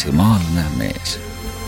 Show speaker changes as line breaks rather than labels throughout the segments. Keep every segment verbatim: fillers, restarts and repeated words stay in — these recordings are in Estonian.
maksimaalne mees.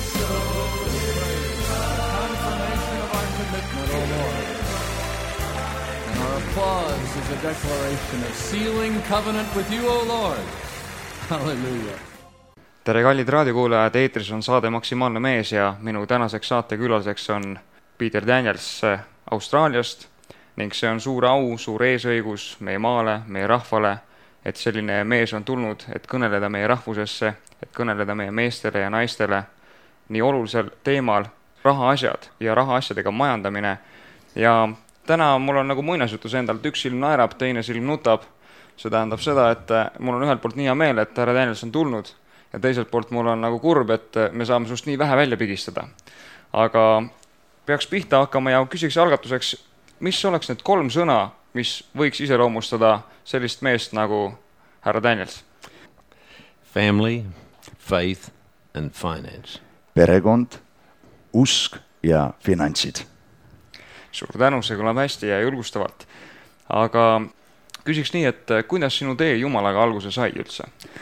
Applause is a declaration of sealing covenant with you, O Lord. Hallelujah.
Tere kallid raadiokuulajad, eetris on saade Maksimaalne mees ja minu tänaseks saatekülaliseks on Peter Daniels Austraaliast ning see on suur au, suur eesõigus meie maale, meie rahvale, et selline mees on tulnud, et kõneleda meie rahvusesse, et kõneleda meie meestele ja naistele nii olulisel teemal rahaasjad ja rahaasjadega majandamine. Ja täna mul on nagu muinasjutus endalt, üks silm naerab, teine silm nutab. See tähendab seda, et mul on ühelt poolt nii hea meel, et härra Daniels on tulnud ja teiselt poolt mul on nagu kurb, et me saame sust nii vähe välja pigistada. Aga peaks pihta hakkama ja küsiks algatuseks, mis oleks need kolm sõna, mis võiks iseloomustada sellist meest nagu härra Daniels?
Family, faith and finance.
Perekond, usk ja finantsid.
Suur tänu, see kõlab hästi ja julgustavalt. Aga küsiks nii, et kuidas sinu tee Jumalaga alguse sai üldse?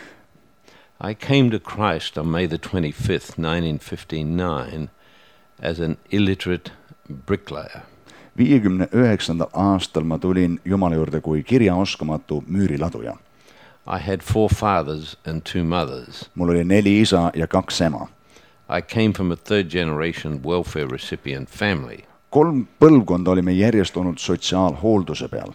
I came to Christ on May the twenty-fifth, nineteen fifty-nine as an illiterate bricklayer.
viiekümne üheksandal aastal ma tulin Jumala juurde kui kirjaoskamatu müüriladuja.
I had four fathers and two mothers.
Mul oli neli isa ja kaks ema.
I came from a third generation welfare recipient family.
Kolm põlvkonda olime järjest olnud sotsiaalhoolduse peal.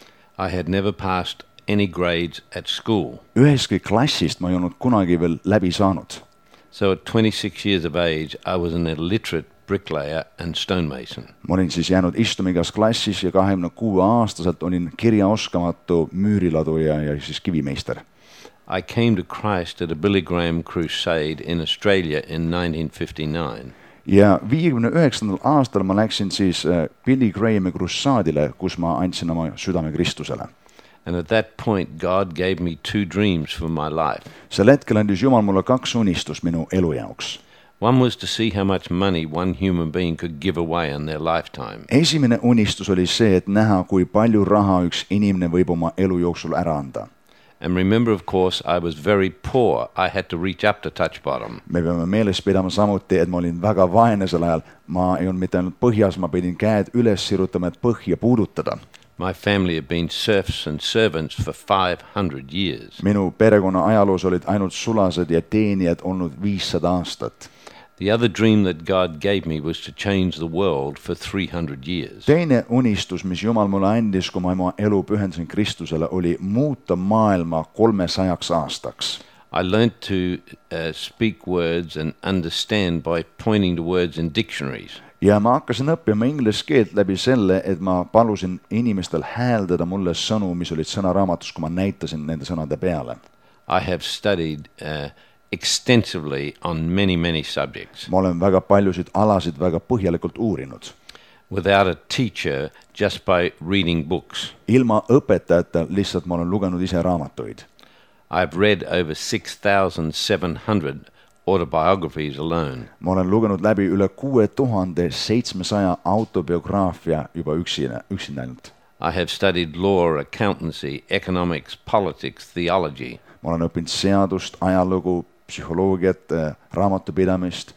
I had never passed any grades at school.
Üheski klassist ma ei olnud kunagi veel läbi saanud.
So at twenty-six years of age, I was an illiterate bricklayer and stonemason.
Ma olin siis jäänud istumigas klassis ja kahekümne kuue aastaselt olin kirjaoskamatu müüriladuja ja siis kivimeister.
I came to Christ at a Billy Graham crusade in Australia in nineteen fifty-nine.
Ja viiekümne üheksandal aastal ma läksin siis Billy Grahami krussaadile, kus ma andsin oma südame Kristusele.
And at that point God gave me two dreams for my life.
Sel hetkel andis Jumal mulle kaks unistust minu elu jaoks.
One was to see how much money one human being could give away in their lifetime.
Esimene unistus oli see, et näha, kui palju raha üks inimene võib oma elu jooksul ära anda.
And remember, of course, I was very poor. I had to reach up to touch bottom.
Me peame meeles pidama samuti, et ma olin väga vaene sel ajal. Ma ei olnud mitte ainult põhjas, ma pidin käed üles sirutama, et põhja puudutada.
My family had been serfs and servants for five hundred years.
Minu perekonna ajaloos olid ainult sulased ja teenijad olnud viissada aastat.
The other dream that God gave me was to change the world for three hundred years.
Teine unistus, mis Jumal mulle andis, kui ma oma elu pühendasin Kristusele, oli muuta maailma kolmesajaks aastaks.
I learned to uh, speak words and understand by pointing to words in dictionaries.
Ja ma hakkasin õppima inglise keelt läbi selle, et ma palusin inimestel hääldada mulle sõnu, mis olid sõnaraamatus, kui ma näitasin nende sõnade peale.
I have studied uh, extensively on many, many subjects.
Ma olen väga paljusid alasid väga põhjalikult uurinud.
Without a teacher, just by reading books.
Ilma õpetajata lihtsalt ma olen lugenud ise raamatuid.
I've read over six thousand seven hundred autobiographies alone.
Ma olen lugenud läbi üle kuue tuhande seitsmesaja autobiograafia juba üksina, üksin ainult.
I have studied law, accountancy, economics, politics, theology.
Ma olen õppinud seadust, ajalugu, psühholoogiat, raamatupidamist.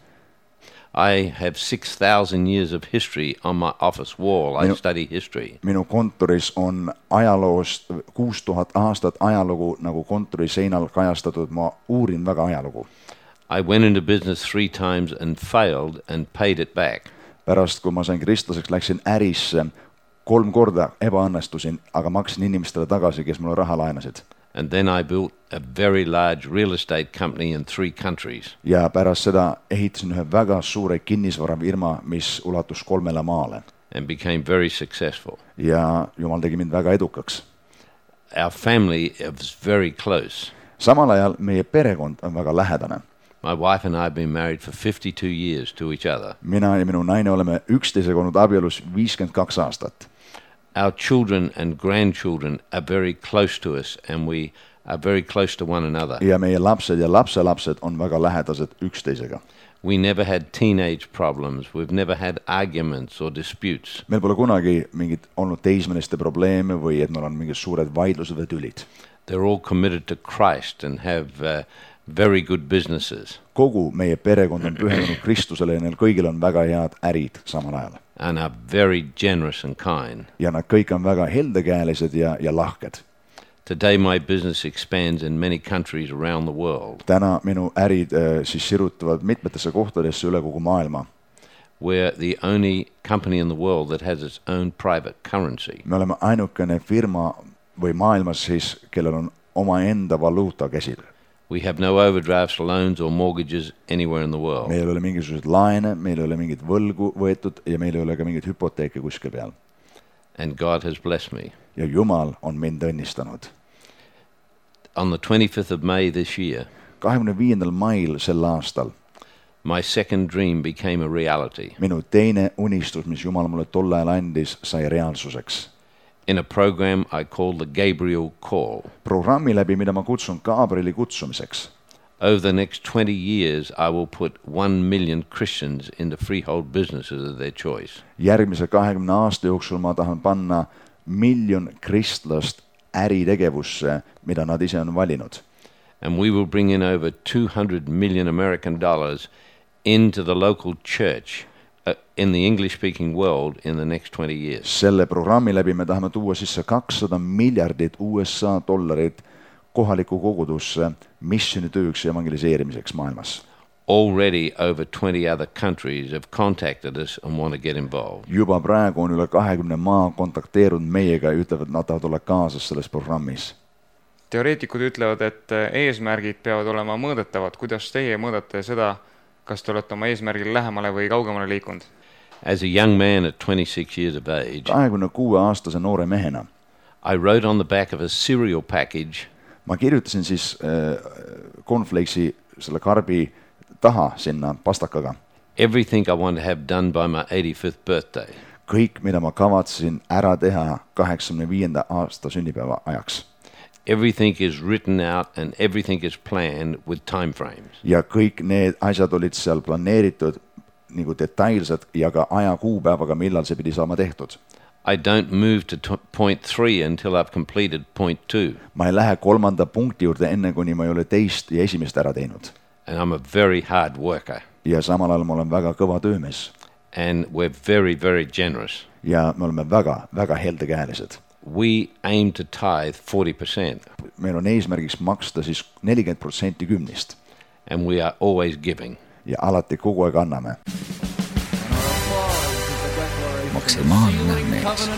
I have six thousand years of history on my office wall. I minu, study history.
Minu kontoris on ajaloost kuus tuhat aastat ajalugu nagu kontori seinal kajastatud. Ma uurin väga ajalugu.
I went into business three times and failed and paid it back.
Pärast, kui ma sain kristlaseks, läksin ärisse, kolm korda ebaõnnestusin, aga maksin inimestele tagasi, kes mulle raha laenasid.
And then I built a very large real estate company in three countries.
Ja pärast seda ehitasin ühe väga suure kinnisvarafirma, mis ulatus kolmele maale.
And became very successful.
Ja Jumal tegi mind väga edukaks.
Our family was very close.
Samal ajal meie perekond on väga lähedane.
My wife and I have been married for fifty-two years to each other.
Mina ja minu naine oleme üksteisega olnud abielus viiskümmend kaks aastat.
Our children and grandchildren are very close to us and we are very close to one another.
Ja meie lapsed ja lapselapsed on väga lähedased üksteisega.
We never had teenage problems. We've never had arguments or disputes.
Meil pole kunagi mingit olnud teismeliste probleeme või et meil on mingid suured vaidlused või tülid.
They're all committed to Christ and have uh, very good businesses,
kogu meie perekond on pühendunud Kristusele ja neil kõigil on väga head ärid samal ajal.
and are very generous and kind.
Ja nad kõik on väga heldekäelised ja, ja lahked.
Today my business expands in many countries around the world,
Täna minu ärid äh, siis sirutavad mitmetesse kohtadesse üle kogu maailma.
we're the only company in the world that has its own private currency.
Me oleme ainukene firma või maailmas siis, kellel on omaenda valuuta käsil.
We have no overdrafts, loans or mortgages anywhere in the world.
Meil ei ole mingisuguseid laene, meil ei ole mingit võlgu võetud ja meil ei ole ka mingit hüpoteeki kuskil peal.
And God has blessed me.
Ja Jumal on mind õnnistanud.
On the twenty-fifth of May this year,
kahekümne viiendal mail sel aastal
my second dream became a reality.
minu teine unistus, mis Jumal mulle tol ajal andis, sai reaalsuseks.
In a program I called the Gabriel Call.
Programmi läbi, mida ma kutsun Gabrieli kutsumiseks.
Over the next twenty years, I will put one million Christians into freehold businesses of their choice.
Järgmise kahekümne aasta jooksul ma tahan panna miljon kristlast äritegevusse, mida nad ise on valinud.
And we will bring in over two hundred million American dollars into the local church uh, in the English-speaking world in the next twenty years.
Selle programmi läbi me tahame tuua sisse kakssada miljardit U S A dollarit kohaliku kogudusse missioonitööks ja evangeliseerimiseks maailmas.
Already over twenty other countries have contacted us and want to get involved.
Juba praegu on üle kahekümne maa kontakteerunud meiega ja ütlevad, et nad tahavad olla kaasas selles programmis.
Teoreetikud ütlevad, et eesmärgid peavad olema mõõdetavad. Kuidas teie mõõdate seda, kas te olete oma eesmärgil lähemale või kaugemale liikunud?
As a young man at twenty-six years of age,
kahekümne kuue aastase noore mehena
I wrote on the back of a cereal package
ma kirjutasin siis äh, cornflakesi selle karbi taha sinna pastakaga.
everything I want to have done by my eighty-fifth birthday.
Kõik, mida ma kavatsesin ära teha kaheksakümne viienda aasta sünnipäeva ajaks.
Everything is written out and everything is planned with time frames.
Ja kõik need asjad olid seal planeeritud nagu detailsed ja ka aja kuupäevaga, millal see pidi saama tehtud.
I don't move to t- point three until I've completed point two.
Ma ei lähe kolmanda punkti juurde enne, kuni ma ei ole teist ja esimest ära teinud.
And I'm a very hard worker.
Ja samal ajal ma olen väga kõva töömees.
And we're very, very generous.
Ja me oleme väga, väga heldekäelised.
We aim to tithe forty percent.
Meil on eesmärgiks maksta siis nelikümmend protsenti kümnist.
And we are always giving.
Ja alati kogu aeg anname.
Maksimaalne mees.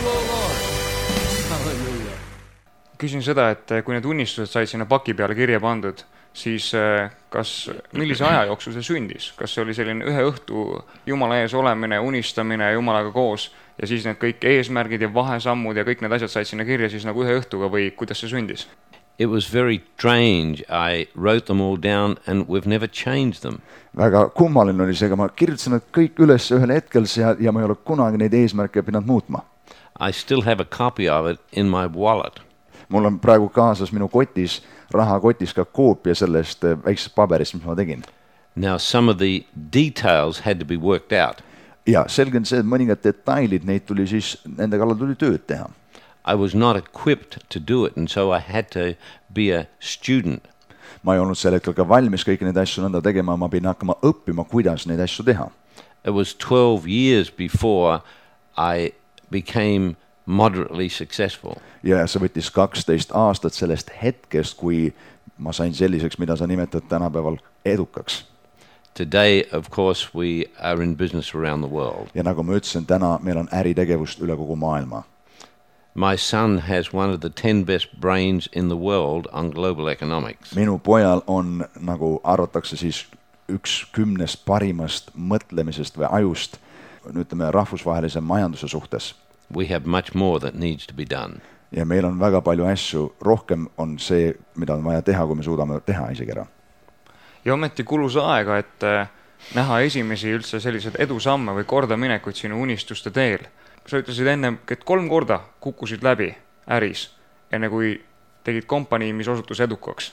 Küsin seda, et kui need unistused said sinna paki peale kirja pandud, siis kas, millise aja jooksul see sündis? Kas see oli selline ühe õhtu Jumala ees olemine, unistamine Jumalaga koos ja siis need kõik eesmärgid ja vahesammud ja kõik need asjad said sinna kirja siis nagu ühe õhtuga või kuidas see sündis?
It was very strange. I wrote them all down and we've never changed them.
Väga kummaline oli see, aga ma kirjutasin need kõik üles ühel hetkel ja, ja ma ei ole kunagi neid eesmärke pidanud muutma.
I still have a copy of it in my wallet.
Mul on praegu kaasas minu kotis, rahakotis ka koopia sellest väiksest paberist, mis ma tegin.
Now some of the details had to be worked out.
Ja selge on see, et mõningad detailid, neid tuli siis, nende kallal tuli tööd teha.
I was not equipped to do it and so I had to be a student.
Ma ei olnud sel hetkel ka valmis kõiki neid asju nõnda tegema, ma pidin hakkama õppima, kuidas neid asju teha.
It was twelve years before I became moderately successful.
Ja see võttis kaksteist aastat sellest hetkest, kui ma sain selliseks, mida sa nimetad tänapäeval edukaks.
Today, of course, we are in business around the world.
Ja nagu ma ütlesin, täna meil on äritegevust üle kogu maailma.
My son has one of the ten best brains in the world on global economics.
Minu pojal on, nagu arvatakse siis, üks kümnest parimast mõtlemisest või ajust, ütleme, rahvusvahelise majanduse suhtes.
We have much more that needs to be done.
Ja meil on väga palju asju, rohkem on see, mida on vaja teha, kui me suudame teha isegi ära.
Ja ometi kulus aega, et näha esimesi üldse sellised edusamme või kordaminekuid sinu unistuste teel. Sa ütlesid enne, et kolm korda kukkusid läbi äris, enne kui tegid kompanii, mis osutus edukaks.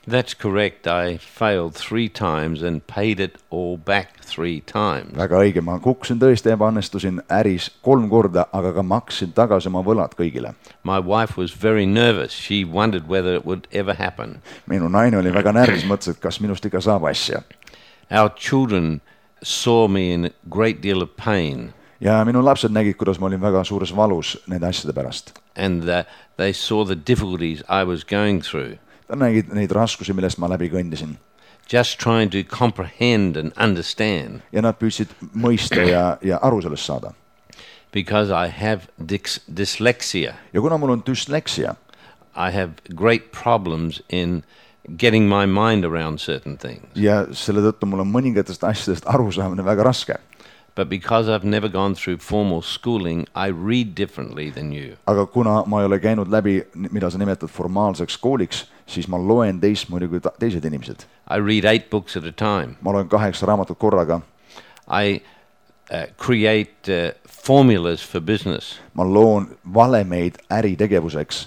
That's correct. I failed three times and paid it all back three times.
väga õige, ma kukkusin tõesti, ebaõnnestusin äris kolm korda, aga ka maksin tagasi oma võlad kõigile.
My wife was very nervous. She wondered whether it would ever happen.
Minu naine oli väga närvis, mõtles, et kas minust ikka saab asja.
Our children saw me in a great deal of pain.
Ja minu lapsed nägid, kuidas ma olin väga suures valus nende asjade pärast.
And uh, they saw the difficulties I was going through.
Ta nägid neid raskusi, millest ma läbi kõndisin.
Just trying to comprehend and understand.
Ja nad püüdsid mõista ja, ja aru sellest saada.
Because I have dys- dyslexia.
Ja kuna mul on dysleksia,
I have great problems in getting my mind around certain things.
Ja selle tõttu mul on mõningatest asjadest arusaamine väga raske.
But because I've never gone through formal schooling, I read differently than you.
Aga kuna ma ei ole käinud läbi, mida sa nimetad formaalseks kooliks, siis ma loen teistmoodi kui teised inimesed.
I read eight books at a time.
Ma loen kaheksa raamatut korraga.
I uh, create uh, formulas for business.
Ma loon valemeid äritegevuseks.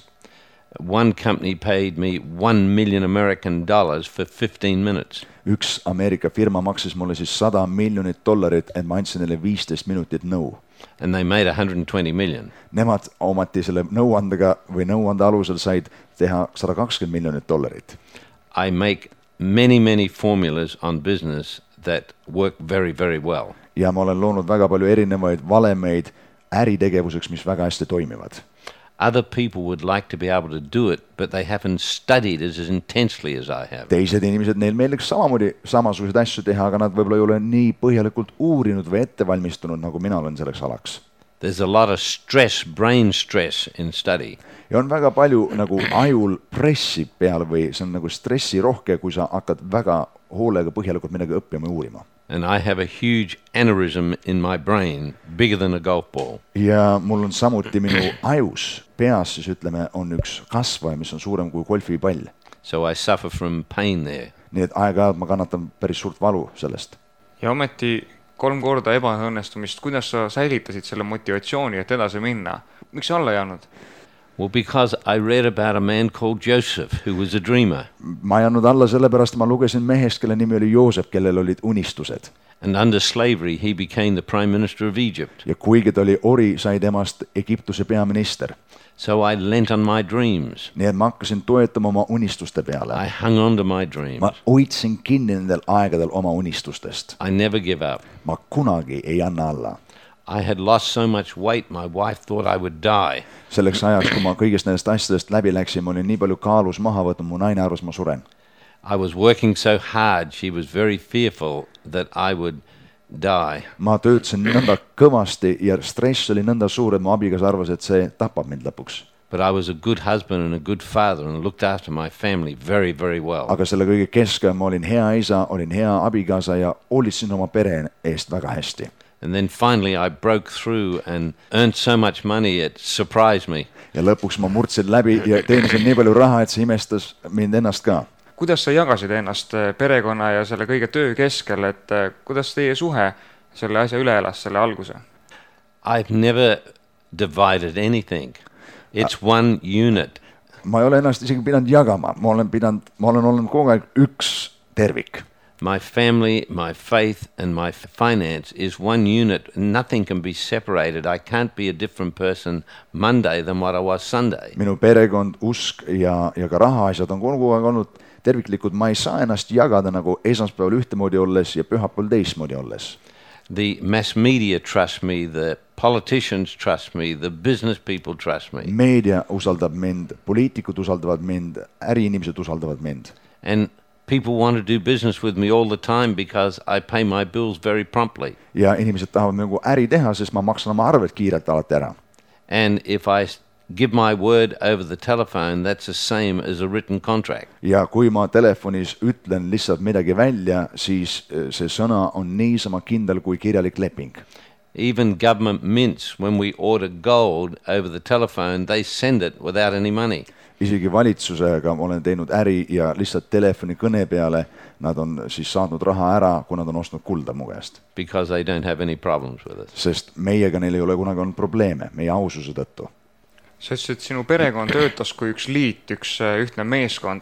One company paid me one million American dollars for fifteen minutes.
Üks Ameerika firma maksis mulle siis sada miljonit dollarit, et ma andsin neile viisteist minutit nõu.
And they made one hundred twenty million.
Nemad omati selle nõuandega või nõuande alusel said teha sada kakskümmend miljonit dollarit.
I make many, many formulas on business that work very, very well.
Ja ma olen loonud väga palju erinevaid valemeid äritegevuseks, mis väga hästi toimivad.
Other people would like to be able to do it, but they haven't studied as intensely as I have.
Teised inimesed, neil meeldiks samamoodi samasuguseid asju teha, aga nad võib-olla ei ole nii põhjalikult uurinud või ettevalmistunud, nagu mina olen selleks alaks.
There's a lot of stress, brain stress in study.
Ja on väga palju nagu ajul pressi peal või see on nagu stressirohke, kui sa hakkad väga hoolega põhjalikult midagi õppima ja uurima.
And I have a huge aneurysm in my brain, bigger than a golf ball.
Ja mul on samuti minu ajus, peas siis ütleme, on üks kasvaja, mis on suurem kui golfipall.
So I suffer from pain there.
Nii et aeg-ajalt ma kannatan päris suurt valu sellest.
Ja ometi kolm korda ebaõnnestumist, kuidas sa säilitasid selle motivatsiooni, et edasi minna? Miks sa alla jäänud?
Well, because I read about a man called Joseph, who was a dreamer.
Ma ei andnud alla sellepärast, ma lugesin mehest, kelle nimi oli Joosep, kellel olid unistused.
And under slavery, he became the prime minister of Egypt.
Ja kuigi ta oli ori, sai temast Egiptuse peaminister.
So I lent on my dreams.
Nii et ma hakkasin toetama oma unistuste peale.
I hung on to my dreams.
Ma hoidsin kinni nendel aegadel oma unistustest.
I never give up.
Ma kunagi ei anna alla.
I had lost so much weight, my wife thought I would die.
Selleks ajaks, kui ma kõigest nendest asjadest läbi läksin, ma olin nii palju kaalus maha võtnud, mu naine arvas, ma suren.
I was working so hard, she was very fearful that I would die.
Ma töötasin nõnda kõvasti ja stress oli nõnda suur, et mu abigas arvas, et see tapab mind lõpuks.
But I was a good husband and a good father and looked after my family very, very well.
Aga selle kõige keskel ma olin hea isa, olin hea abikaasa ja hoolitsin oma pere eest väga hästi.
And then finally I broke through and earned so much money it surprised me.
Ja lõpuks ma murdsin läbi ja teenisin nii palju raha, et see imestas mind ennast ka.
Kuidas sa jagasid ennast perekonna ja selle kõige töö keskel, et kuidas teie suhe selle asja üle elas, selle alguse?
I've never divided anything. It's one unit.
Ma ei ole ennast isegi pidanud jagama. Ma olen pidanud, ma olen olnud kogu aeg üks tervik.
My family, my faith and my finance is one unit. Nothing can be separated. I can't be a different person Monday than what I was Sunday.
Minu perekond, usk ja, ja ka rahaasjad on kogu aeg olnud terviklikud. Ma ei saa ennast jagada nagu esmaspäeval ühtemoodi olles ja pühapäeval teistmoodi olles.
The mass media trust me, the politicians trust me, the business people trust me.
Meedia usaldab mind, poliitikud usaldavad mind, äriinimesed usaldavad mind.
And people want to do business with me all the time because I pay my bills very promptly.
Ja inimesed tahavad nagu äri teha, sest ma maksan oma arved kiirelt alati ära.
And if I give my word over the telephone, that's the same as a written contract.
Ja kui ma telefonis ütlen lihtsalt midagi välja, siis see sõna on niisama kindel kui kirjalik leping.
Even government mints, when we order gold over the telephone, they send it without any money.
Isegi valitsusega olen teinud äri ja lihtsalt telefoni kõne peale nad on siis saadnud raha ära, kui nad on ostnud kulda mu käest.
Because they don't have any problems with it.
Sest meiega neil ei ole kunagi olnud probleeme, meie aususe tõttu.
Sa ütlesid, et sinu perekond töötas kui üks liit, üks ühtne meeskond.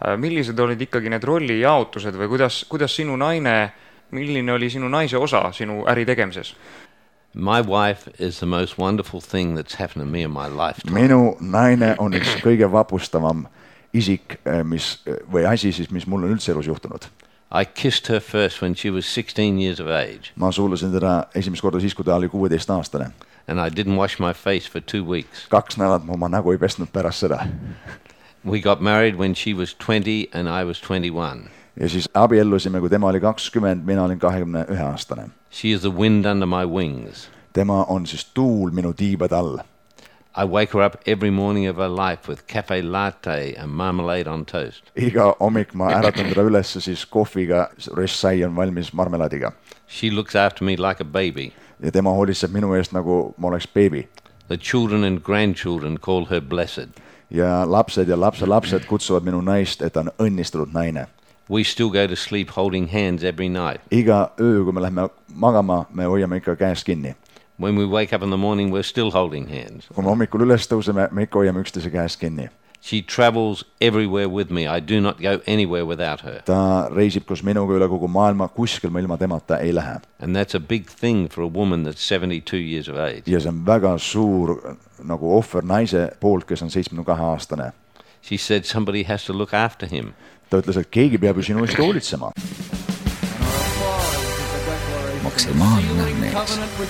millised olid ikkagi need rolli jaotused või kuidas, kuidas sinu naine, milline oli sinu naise osa sinu äri tegemises?
My wife is the most wonderful thing that's happened to me in my lifetime.
Minu naine on üks kõige vapustavam isik, mis, või asi siis, mis mul on üldse elus juhtunud.
I kissed her first when she was sixteen years of age.
Ma suulasin teda esimest korda siis, kui ta oli kuueteist aastane.
And I didn't wash my face for two weeks.
Kaks nädalat ma oma nägu ei pesnud pärast seda.
We got married when she was twenty and I was twenty-one.
Ja siis abiellusime, kui tema oli kakskümmend, mina olin kahekümne ühe aastane.
She is the wind under my wings.
Tema on siis tuul minu tiibade all.
I wake her up every morning of her life with cafe latte and marmalade on toast.
Iga hommik ma äratan teda üles siis kohviga, röstsai on valmis marmelaadiga.
She looks after me like a baby.
Ja tema hoolitseb minu eest nagu ma oleks beebi.
The children and grandchildren call her blessed.
Ja lapsed ja lapselapsed kutsuvad minu naist, et ta on õnnistunud naine.
We still go to sleep holding hands every night.
Iga öö, kui me lähme magama, me hoiame ikka käest kinni.
When we wake up in the morning, we're still holding hands.
Kui me hommikul üles tõuseme, me ikka hoiame üksteise käest kinni.
She travels everywhere with me. I do not go anywhere without her.
Ta reisib koos minuga üle kogu maailma, kuskil ma ilma temata ei lähe.
And that's a big thing for a woman that's seventy-two years of age.
Ja see on väga suur nagu ohver naise poolt, kes on seitsmekümne kahe aastane.
She said somebody has to look after him.
Ta ütles, et keegi peab ju sinu eest hoolitsema.
Maksimaalne mees.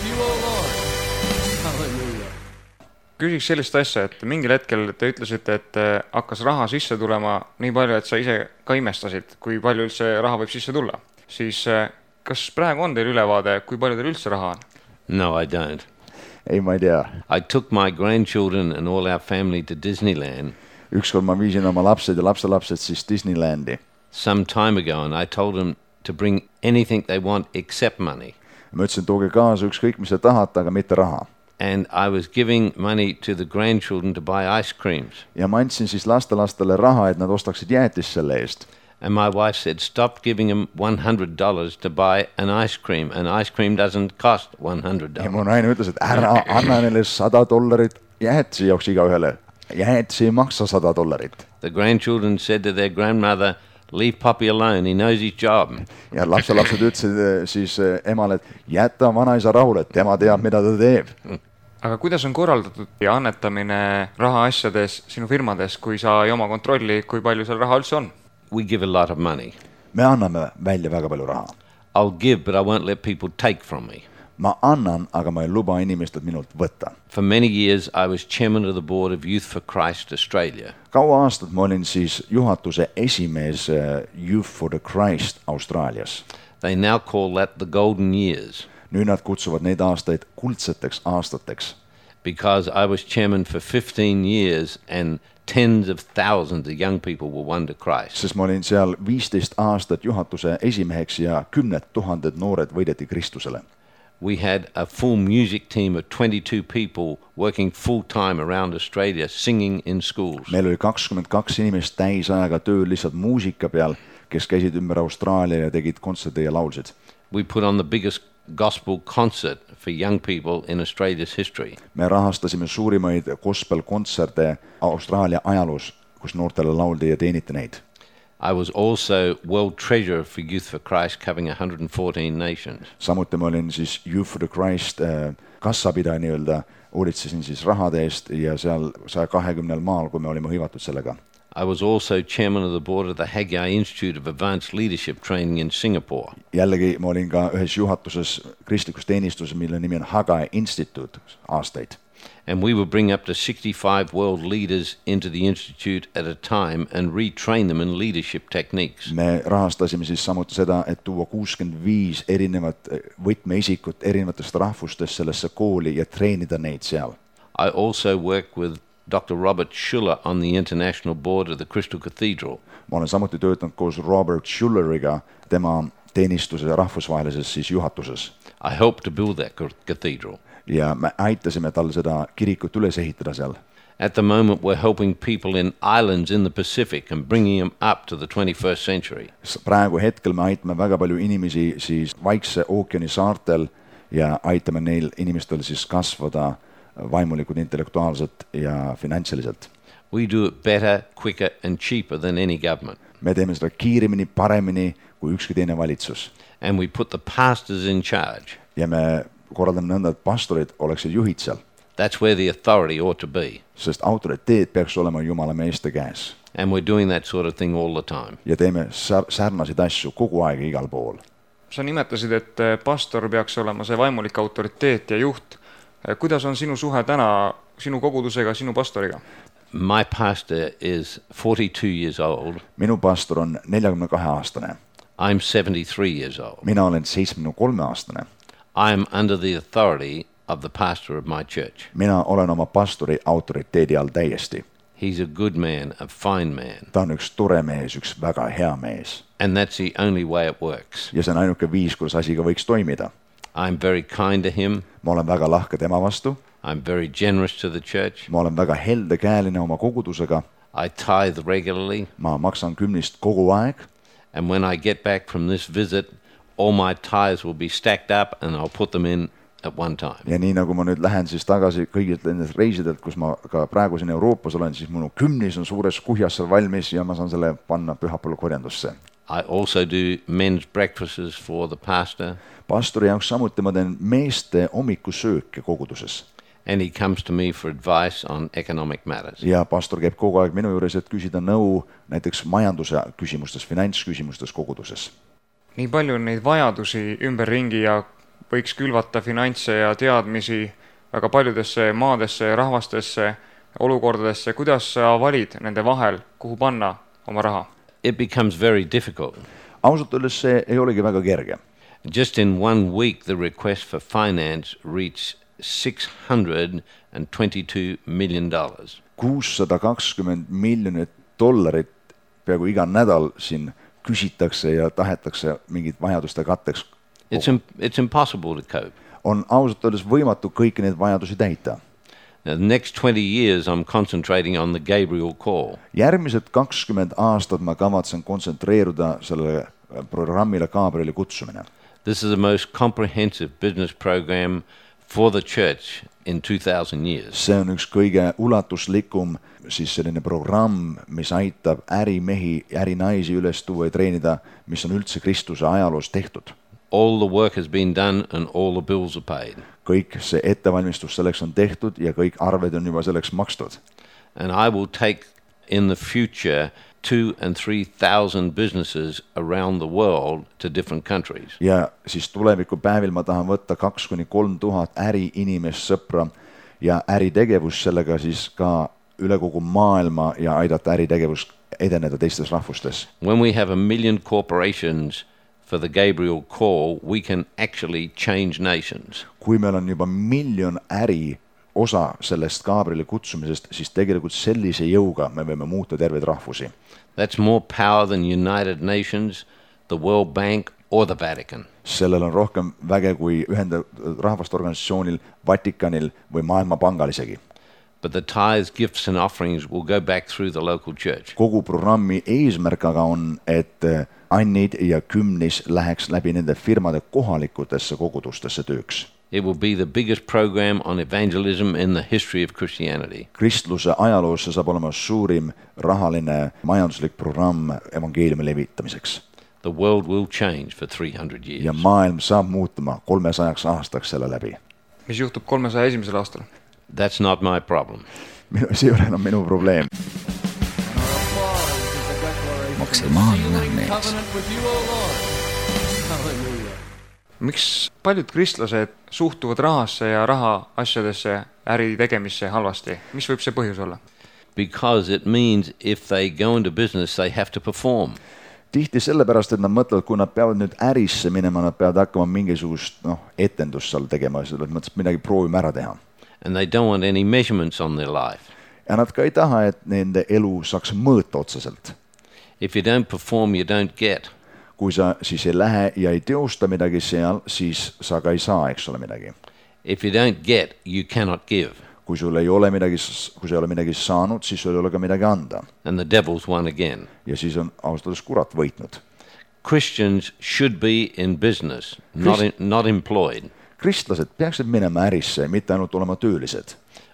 Küsiks sellist asja, et mingil hetkel te ütlesite, et hakkas raha sisse tulema nii palju, et sa ise ka imestasid, kui palju üldse raha võib sisse tulla. Siis kas praegu on teil ülevaade, kui palju teil üldse raha on?
No, I don't.
Ei, ma ei tea.
I took my grandchildren and all our family to Disneyland.
Ükskord ma viisin oma lapsed ja lapselapsed siis Disneylandi.
Some time ago and I told them to bring anything they want except money.
Ma ütlesin, tooge kaasa ükskõik, mis te tahate, aga mitte raha.
And I was giving money to the grandchildren to buy ice creams.
Ja ma andsin siis lastelastele raha, et nad ostaksid jäätis selle eest.
And my wife said, stop giving them one hundred dollars to buy an ice cream. An ice cream doesn't cost one hundred dollars.
Ja mu naine ütles, et ära anna neile sada dollarit jäätisi jaoks iga ühele. Jäätisi ei maksa sada dollarit.
The grandchildren said to their grandmother, leave Poppy alone, he knows his job.
Ja lapselapsed ütlesid siis emale, et jäta vanaisa rahule, et tema teab, mida ta teeb.
Aga kuidas on korraldatud ja annetamine rahaasjades sinu firmades, kui sa ei oma kontrolli, kui palju seal raha üldse on?
We give a lot of money.
Me anname välja väga palju raha.
I'll give, but I won't let people take from me.
Ma annan, aga ma ei luba inimestel minult võtta.
For many years I was chairman of the board of Youth for Christ Australia.
Kaua aastat ma olin siis juhatuse esimees Youth for the Christ Austraalias.
They now call that the golden years.
Nüüd nad kutsuvad neid aastaid kuldseteks aastateks.
Because I was chairman for fifteen years and tens of thousands of young people were won to Christ.
Sest ma olin seal viisteist aastat juhatuse esimeheks ja kümned tuhanded noored võideti Kristusele.
We had a full music team of twenty-two people working full-time around Australia singing in schools.
Meil oli kakskümmend kaks inimest täisajaga tööl lihtsalt muusika peal, kes käisid ümber Austraalia ja tegid kontserte ja laulsid.
We put on the biggest gospel concert for young people in Australia's history.
Me rahastasime suurimaid gospel-kontserte Austraalia ajaloos, kus noortele lauldi ja teeniti neid.
I was also world treasurer for Youth for Christ covering one hundred fourteen nations.
Samuti ma olin siis Youth for the Christ kassapidaja nii-öelda, hoolitsesin siis rahade eest ja seal saja kahekümnel maal, kui me olime hõivatud sellega.
I was also chairman of the board of the Haggai Institute of Advanced Leadership Training in Singapore.
Jällegi ma olin ka ühes juhatuses kristlikus teenistuses, mille nimi on Haggai Institute aastaid.
And we would bring up to sixty-five world leaders into the institute at a time and retrain them in leadership techniques.
Me rahastasime siis samuti seda, et tuua kuuskümmend viis erinevat võtmeisikut erinevatest rahvustest sellesse kooli ja treenida neid seal.
I also work with Doctor Robert Schuller on the international board of the Crystal Cathedral.
Ma olen samuti töötanud koos Robert Schulleriga tema teenistuse rahvusvahelises siis juhatuses.
I helped to build that cathedral.
Ja me aitasime tal seda kirikut üles ehitada seal.
At the moment we're helping people in islands in the Pacific and bringing them up to the twenty-first century.
Praegu hetkel me aitame väga palju inimesi siis Vaikse ookeani saartel ja aitame neil inimestel siis kasvada vaimulikult, intellektuaalselt ja finantsiliselt.
We do it better, quicker and cheaper than any government.
me teeme seda kiiremini, paremini kui ükski teine valitsus.
And we put the pastors in charge.
Ja me korraldame nõnda, et pastorid oleksid juhid seal.
That's where the authority ought to be.
Sest autoriteet peaks olema Jumala meeste käes.
And we're doing that sort of thing all the time.
Ja teeme sarnaseid asju kogu aeg igal pool.
Sa nimetasid, et pastor peaks olema see vaimulik autoriteet ja juht. Kuidas on sinu suhe täna sinu kogudusega, sinu pastoriga?
My pastor is forty-two years old.
Minu pastor on neljakümne kahe aastane.
I'm seventy-three years old.
Mina olen seitsmekümne kolme aastane.
I'm under the authority of the pastor of my church.
Mina olen oma pastori autoriteedi all täiesti.
He's a good man, a fine man.
Ta on üks tore mees, üks väga hea mees.
And that's the only way it works.
Ja see on ainuke viis, kuidas asi ka võiks toimida.
I'm very kind to him.
Ma olen väga lahke tema vastu.
I'm very generous to the church.
Ma olen väga heldekäeline oma kogudusega.
I tithe regularly.
Ma maksan kümnist kogu aeg.
And when I get back from this visit, all my tithes will be stacked up and I'll put them in at one time.
Ja nii nagu ma nüüd lähen siis tagasi kõigilt nendest reisidelt, kus ma ka praegu siin Euroopas olen, siis minu kümnis on suures kuhjas seal valmis ja ma saan selle panna pühapäeval korjandusse.
I also do men's breakfasts for the pastor.
Pastori jaoks samuti ma teen meeste hommikusööke koguduses.
And he comes to me for advice on economic matters.
Ja pastor käib kogu aeg minu juures, et küsida nõu näiteks majanduse küsimustes, finantsküsimustes koguduses.
Nii palju on neid vajadusi ümberringi ja võiks külvata finantse ja teadmisi väga paljudesse maadesse ja rahvastesse, olukordadesse. Kuidas sa valid nende vahel, kuhu panna oma raha?
It becomes very difficult.
Ausalt öeldes see ei olegi väga kerge.
Just in one week the request for finance reached six hundred twenty-two million dollars.
kuussada kakskümmend miljonit dollarit peaaegu iga nädal siin küsitakse ja tahetakse mingid vajaduste katteks.
It's, im- it's impossible to cope.
On ausalt öeldes võimatu kõiki neid vajadusi täita.
Now, the next twenty years I'm concentrating on the Gabriel call.
Järgmised kakskümmend aastat ma kavatsen kontsentreeruda sellele programmile Gabrieli kutsumine.
This is the most comprehensive business program for the church in two thousand years.
See on üks kõige ulatuslikum siis selline programm, mis aitab ärimehi, ärinaisi üles tuua ja treenida, mis on üldse Kristuse ajaloos tehtud.
All the work has been done and all the bills are paid.
Kõik see ettevalmistus selleks on tehtud ja kõik arved on juba selleks makstud.
And I will take in the future two and three thousand businesses around the world to different countries.
Ja siis tulevikupäevil ma tahan võtta kaks kuni kolm tuhat äri inimest, sõpra ja äritegevus sellega siis ka üle kogu maailma ja aidata äritegevust edeneda teistes rahvustes.
When we have a million corporations for the Gabriel call, we can actually change nations.
Kui meil on juba miljon äri osa sellest Gabrieli kutsumisest, siis tegelikult sellise jõuga me võime muuta terveid rahvusi.
That's more power than United Nations, the World Bank or the Vatican.
Sellel on rohkem väge kui ühendatud rahvaste organisatsioonil, Vatikanil või Maailmapangal isegi.
But the tithes, gifts and offerings will go back through the local church.
Kogu programmi eesmärk aga on, et annid ja kümnis läheks läbi nende firmade kohalikutesse kogudustesse tööks.
It will be the biggest program on evangelism in the history of Christianity.
Kristluse ajaloos saab olema suurim rahaline majanduslik programm evangeeliumi levitamiseks.
The world will change for three hundred years.
Ja maailm saab muutuma kolmesajaks aastaks selle läbi.
Mis juhtub kolmesaja esimesel aastal?
That's not my problem.
See ei ole enam minu probleem.
Maksimaalne mees.
Miks paljud kristlased suhtuvad rahasse ja raha asjadesse, äri tegemisse halvasti? Mis võib see põhjus olla?
Because it means if they go into business, they have to perform.
Tihti sellepärast, et nad mõtlevad, kui nad peavad nüüd ärisse minema, nad peavad hakkama mingisugust no, etendust seal tegema, selles mõttes midagi proovime ära teha.
And they don't want any measurements on their life.
Ja nad ka ei taha, et nende elu saaks mõõta otseselt.
If you don't perform, you don't get.
Kui sa siis ei lähe ja ei teosta midagi seal, siis sa ka ei saa, eks ole midagi.
If you don't get, you cannot give.
Kui sul ei ole midagi, kui sa ei ole midagi saanud, siis sul ei ole ka midagi anda.
And the devil's won again.
Ja siis on ausalt kurat võitnud.
Christians should be in business, not, in, not employed.
Kristlased peaksid minema ärisse, mitte ainult olema töölised.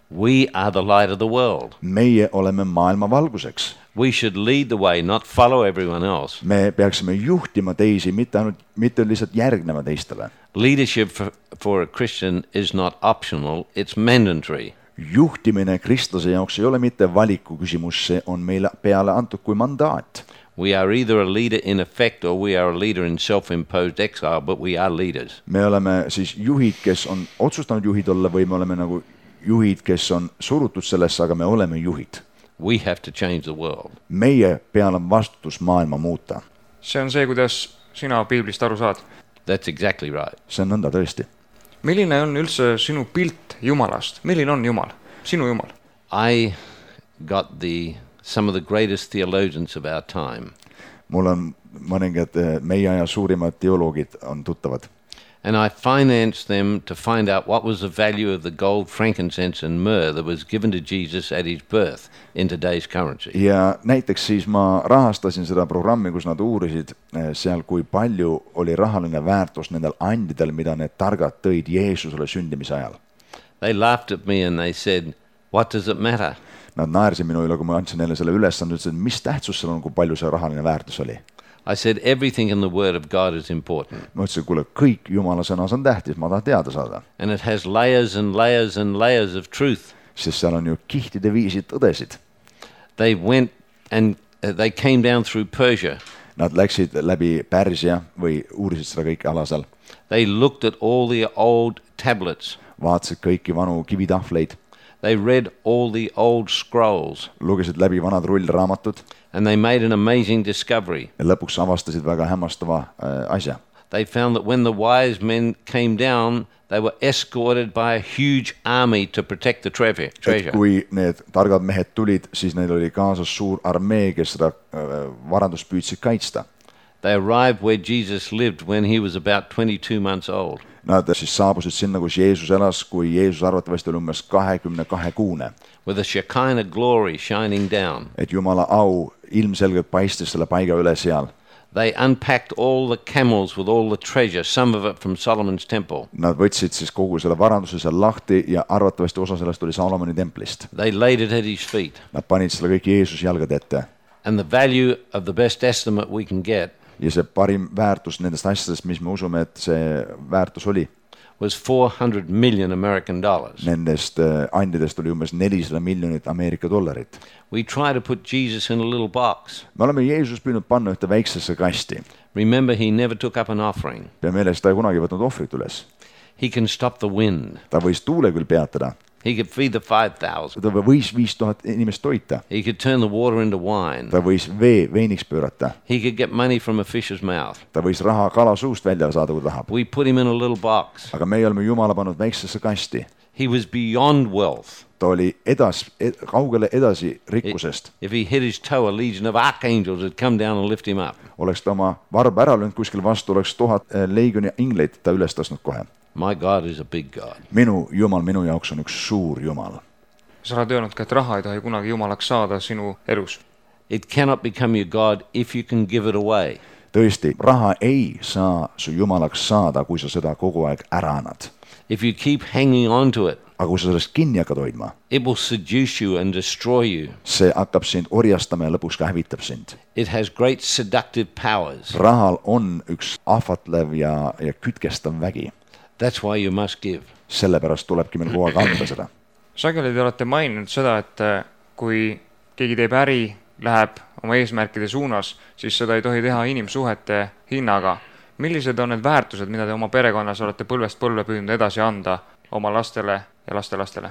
We are the light of the world.
meie oleme maailma valguseks.
We should lead the way, not follow everyone else.
me peaksime juhtima teisi, mitte ainult, mitte lihtsalt järgnema teistele.
Leadership for, for a Christian is not optional, it's mandatory.
juhtimine kristlase jaoks ei ole mitte valiku küsimus, see on meile peale antud kui mandaat.
We are either a leader in effect or we are a leader in self-imposed exile, but we are leaders.
me oleme siis juhid, kes on otsustanud juhid olla, või me oleme nagu juhid, kes on surutud sellesse, aga me oleme juhid.
We have to change the world.
meie peal on vastutus maailma muuta.
see on see, kuidas sina piiblist aru saad.
That's exactly right.
see on nõnda tõesti.
milline on üldse sinu pilt Jumalast, milline on Jumal, sinu Jumal?
I got the some of the greatest theologians of our time.
mul on mõningad meie aja suurimad teoloogid on tuttavad.
And I financed them to find out what was the value of the gold, frankincense and myrrh that was given to Jesus at his birth in today's currency.
ja näiteks siis ma rahastasin seda programmi, kus nad uurisid seal, kui palju oli rahaline väärtus nendel andidel, mida need targad tõid Jeesusele sündimise ajal.
They laughed at me and they said, what does it matter?
Nad naersid minu üle, kui ma andsin neile selle ülesande, ütlesid, mis tähtsus seal on, kui palju see rahaline väärtus oli.
I said, everything in the word of God is important.
ma ütlesin, kuule, kõik Jumala sõnas on tähtis, ma tahan teada saada.
And it has layers and layers and layers of truth.
sest seal on ju kihtide viisi tõdesid.
They went and uh, they came down through Persia.
Nad läksid läbi Pärsia või uurisid seda kõike ala seal.
They looked at all the old tablets.
Vaatasid kõiki vanu kivitahvleid.
They read all the old scrolls.
Lugesid läbi vanad rullraamatud.
And they made an amazing discovery.
Ja lõpuks avastasid väga hämmastava äh, asja.
They found that when the wise men came down, they were escorted by a huge army to protect the treasure.
Et kui need targad mehed tulid, siis neil oli kaasas suur armee, kes seda äh, varandust püüdsid kaitsta.
They arrived where Jesus lived when he was about twenty-two months old.
Nad siis saabusid sinna, kus Jeesus elas, kui Jeesus arvatavasti oli umbes kahekümne kahe kuune.
With a Shekinah glory shining down.
Et Jumala au ilmselgelt paistis selle paiga üle seal.
They unpacked all the camels with all the treasure, some of it from Solomon's temple.
Nad võtsid siis kogu selle varanduse seal lahti ja arvatavasti osa sellest oli Salomoni templist.
They laid it at his feet.
Nad panid selle kõik Jeesus jalgade ette.
And the value of the best estimate we can get
ja see parim väärtus nendest asjadest, mis me usume, et see väärtus oli,
was four hundred million American dollars.
Nendest andidest oli umbes nelisada miljonit Ameerika dollarit.
We try to put Jesus in a little box.
Me oleme Jeesus püüdnud panna ühte väiksesse kasti.
Remember, he never took up an offering.
Ja meeles ta ei kunagi võtnud ohvrit üles.
He can stop the wind.
Ta võis tuule küll peatada.
He could feed the five thousand.
Ta võis viis tuhat inimest toita.
He could turn the water into wine.
Ta võis vee veiniks pöörata.
He could get money from a fish's mouth.
Ta võis raha kala suust välja saada, kui tahab.
We put him in a little box.
Aga meie oleme Jumala pannud väiksesse kasti.
He was beyond wealth.
Ta oli edas, ed, kaugele edasi rikkusest.
If he hit his toe, a legion of archangels would come down and lift him up.
Oleks ta oma varba ära löönud kuskil vastu, oleks tuhat leegioni ingleid ta üles tõstnud kohe.
My God is a big God.
Minu Jumal minu jaoks on üks suur Jumal.
Sa oled öelnud ka, et raha ei tohi kunagi Jumalaks saada sinu elus.
It cannot become your God if you can give it away.
Tõesti, raha ei saa su Jumalaks saada, kui sa seda kogu aeg ära annad.
If you keep hanging on to it,
aga kui sa sellest kinni hakkad hoidma,
it will seduce you and destroy you.
See hakkab sind orjastama ja lõpuks ka hävitab sind.
It has great seductive powers.
Rahal on üks ahvatlev ja, ja kütkestav vägi.
That's why you must give.
Sellepärast tulebki meil kogu aeg anda seda.
Sageli te olete maininud seda, et kui keegi teeb äri, läheb oma eesmärkide suunas, siis seda ei tohi teha inimsuhete hinnaga. Millised on need väärtused, mida te oma perekonnas olete põlvest põlve püüdnud edasi anda oma lastele ja lastelastele?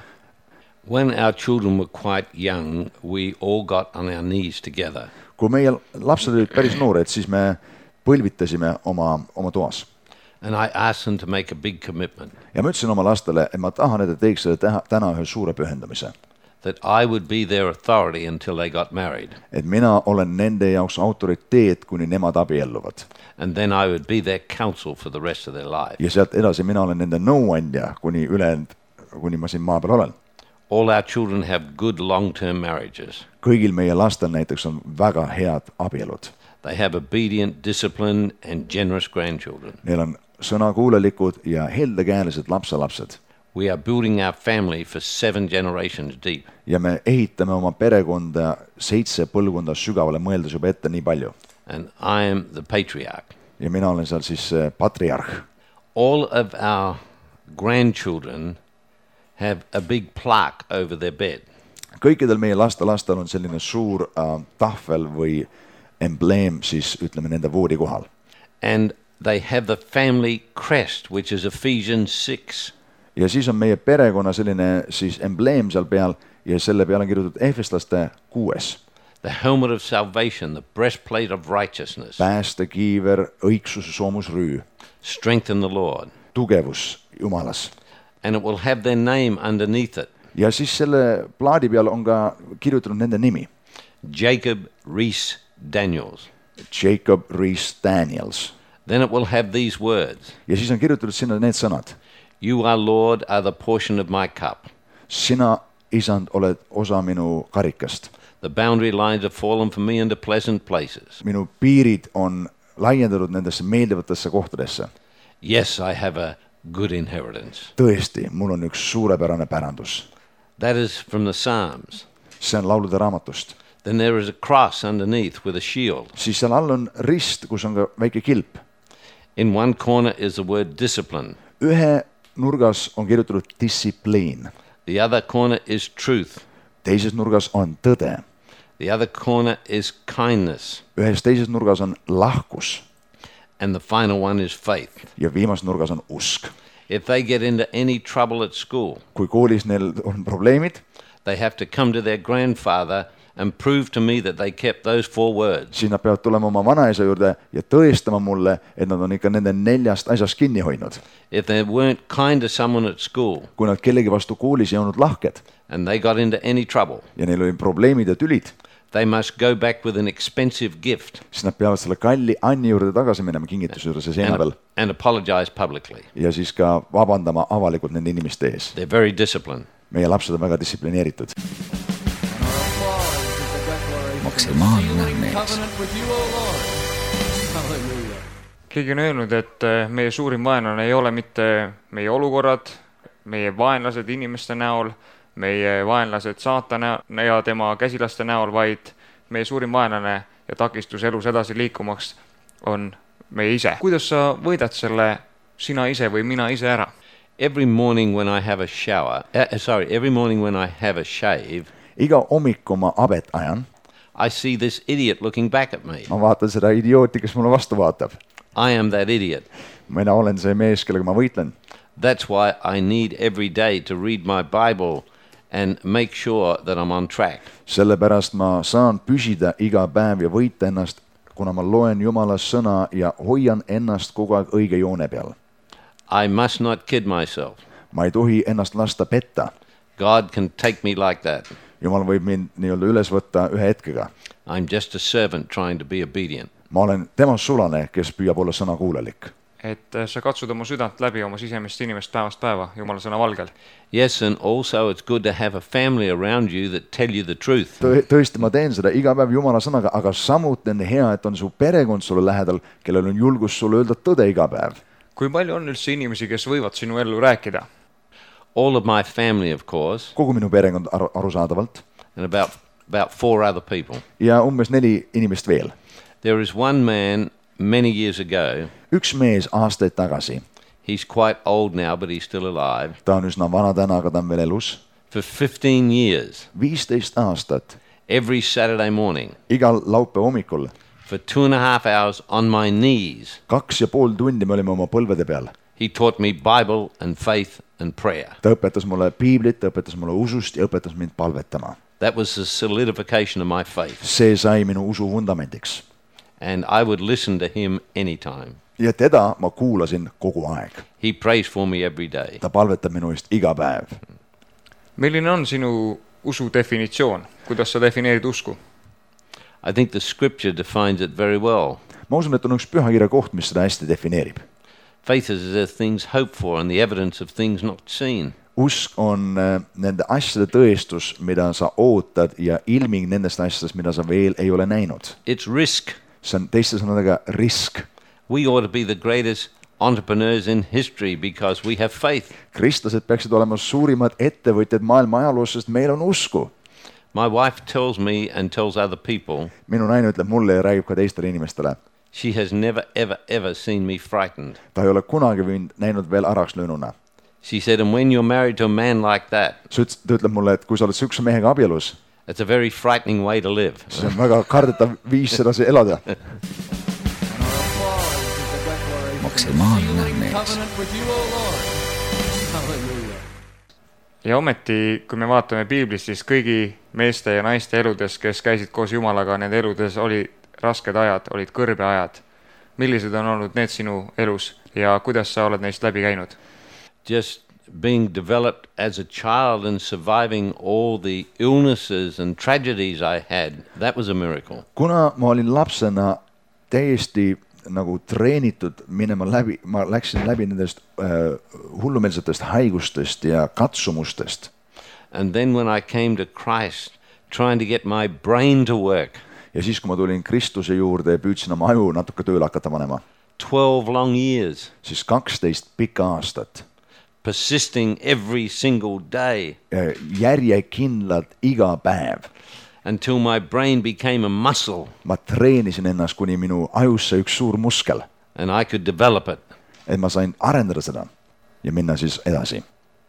When our children were quite young, we all got on our knees together.
Kui meie lapsed olid päris noored, siis me põlvitasime oma, oma toas.
And I asked them to make a big commitment.
Ja ma ütlesin oma lastele, et ma tahan, et te teeks seda täna ühe suure pühendamise.
That I would be their authority until they got married.
Et mina olen nende jaoks autoriteet, kuni nemad abielluvad.
And then I would be their counsel for the rest of their life.
Ja sealt edasi mina olen nende nõuandja, kuni ülejäänud, kuni ma siin maa peal olen.
All our children have good long-term marriages.
Kõigil meie lastel näiteks on väga head abielud.
They have obedient, disciplined and generous grandchildren.
Neil on sõnakuulelikud ja heldekäelised lapselapsed.
We are building our family for seven generations deep.
ja me ehitame oma perekonda seitse põlvkonda sügavale, mõeldes juba ette nii palju.
And I am the patriarch.
ja mina olen seal siis patriarh.
All of our grandchildren have a big plaque over their bed.
kõikidel meie laste-lastel on selline suur äh, tahvel või embleem siis ütleme nende voodi kohal.
And they have the family crest, which is Ephesians six.
ja siis on meie perekonna selline siis embleem seal peal ja selle peale on kirjutatud Efeslaste kuues.
The helmet of salvation, the breastplate of righteousness.
Päästekiiver, õigsuse soomusrüü.
Strength in the Lord.
Tugevus Jumalas.
And it will have their name underneath it.
ja siis selle plaadi peal on ka kirjutatud nende nimi.
Jacob Rees Daniels.
Jacob Rees Daniels.
Then it will have these words.
ja siis on kirjutatud sinna need sõnad.
You, our Lord, are the portion of my cup.
Sina, isand, oled osa minu karikast.
The boundary lines have fallen for me into pleasant places.
minu piirid on laiendatud nendesse meeldivatesse kohtadesse.
Yes, I have a good inheritance.
tõesti, mul on üks suurepärane pärandus.
That is from the Psalms.
see on laulude raamatust.
Then there is a cross underneath with a shield.
siis seal all on rist, kus on ka väike kilp.
In one corner is the word discipline.
ühe nurgas on kirjutatud distsipliin.
The other corner is truth.
teises nurgas on tõde.
The other corner is kindness.
ühes teises nurgas on lahkus.
And the final one is faith.
ja viimases nurgas on usk.
If they get into any trouble at school,
kui koolis neil on probleemid,
they have to come to their grandfather and prove to me that they kept those four words.
siis nad peavad tulema oma vanaisa juurde ja tõestama mulle, et nad on ikka nende neljast asjast kinni hoidnud.
If they weren't kind to someone at school
kui nad kellegi vastu koolis ei olnud lahked
and they got into any trouble,
ja neil oli probleemid ja tülid,
they must go back with an expensive gift
siis nad peavad selle kalli Anni juurde tagasi minema kingituse juurde see seina peal
and, and apologize publicly.
ja siis ka vabandama avalikult nende inimeste ees.
They're very disciplined.
meie lapsed on väga distsiplineeritud.
maksimaalne mees.
keegi on öelnud, et meie suurim vaenlane ei ole mitte meie olukorrad, meie vaenlased inimeste näol, meie vaenlased saatana ja tema käsilaste näol, vaid meie suurim vaenlane ja takistus elus edasi liikumaks on meie ise. kuidas sa võidad selle sina ise või mina ise ära?
Every morning when I have a shower, uh, sorry, every morning when I have a shave,
iga hommiku ma abet ajan.
I see this idiot looking back at me.
ma vaatan seda idiooti, kes mulle vastu vaatab.
I am that idiot.
mina olen see mees, kellega ma võitlen.
That's why I need every day to read my Bible and make sure that I'm on track.
sellepärast ma saan püsida iga päev ja võita ennast, kuna ma loen Jumala sõna ja hoian ennast kogu aeg õige joone peal.
I must not kid myself.
ma ei tohi ennast lasta petta.
God can take me like that.
Jumal võib mind nii-öelda üles võtta ühe hetkega.
I'm just a servant trying to be obedient.
ma olen tema sulane, kes püüab olla sõnakuulelik.
et sa katsud oma südant läbi oma sisemist inimest päevast päeva Jumala sõna valgel.
Yes, and also it's good to have a family around you that tell you the truth.
Tõ- tõesti, ma teen seda iga päev Jumala sõnaga, aga samuti on hea, et on su perekond sulle lähedal, kellel on julgus sulle öelda tõde iga päev.
kui palju on üldse inimesi, kes võivad sinu ellu rääkida?
All of my family, of course,
kogu minu perekond aru, arusaadavalt.
and about about four other people.
ja umbes neli inimest veel.
There is one man many years ago.
üks mees aastaid tagasi.
He's quite old now, but he's still alive.
ta on üsna vana täna, aga ta on veel elus.
For fifteen years,
viisteist aastat.
every Saturday morning,
igal laupäeva hommikul.
for two and a half hours on my knees,
kaks ja pool tundi me olime oma põlvede peal.
he taught me Bible and faith and prayer.
ta õpetas mulle piiblit, ta õpetas mulle usust ja õpetas mind palvetama.
That was the solidification of my faith.
see sai minu usu vundamendiks.
And I would listen to him anytime.
ja teda ma kuulasin kogu aeg.
He prays for me every day.
ta palvetab minu eest iga päev.
milline on sinu usu definitsioon, kuidas sa defineerid usku?
I think the scripture defines it very well.
ma usun, et on üks pühakirja koht, mis seda hästi defineerib.
Faith is the things hoped for and the evidence of things not seen.
usk on äh, nende asjade tõestus, mida sa ootad ja ilming nendest asjadest, mida sa veel ei ole näinud.
It's risk.
see on teiste sõnadega risk.
We ought to be the greatest entrepreneurs in history because we have faith.
kristlased peaksid olema suurimad ettevõtjad maailma ajaloos, sest meil on usku.
My wife tells me and tells other people
minu naine ütleb mulle ja räägib ka teistele inimestele.
she has never ever ever seen me frightened.
ta ei ole kunagi mind näinud veel äraks löönuna.
She said, and when you're married to a man like that,
ta ütleb mulle, et kui sa oled sihukese mehega abielus,
it's a very frightening way to live.
see on väga kardetav viis sedasi elada.
maksimaalne mees.
ja ometi, kui me vaatame piiblist, siis kõigi meeste ja naiste eludes, kes käisid koos Jumalaga, nende eludes olid rasked ajad, olid kõrbeajad. Millised on olnud need sinu elus ja kuidas sa oled neist läbi käinud?
Just being developed as a child and surviving all the illnesses and tragedies I had, that was a miracle.
kuna ma olin lapsena täiesti nagu treenitud minema läbi, ma läksin läbi nendest äh, hullumeelsetest haigustest ja katsumustest.
And then when I came to Christ, trying to get my brain to work,
ja siis, kui ma tulin Kristuse juurde ja püüdsin oma aju natuke tööle hakata panema,
twelve long years,
siis kaksteist pikka aastat,
persisting every single day,
järjekindlalt iga päev,
until my brain became a muscle
ma treenisin ennast, kuni minu ajusse üks suur muskel,
and I could develop it.
et ma sain arendada seda ja minna siis edasi.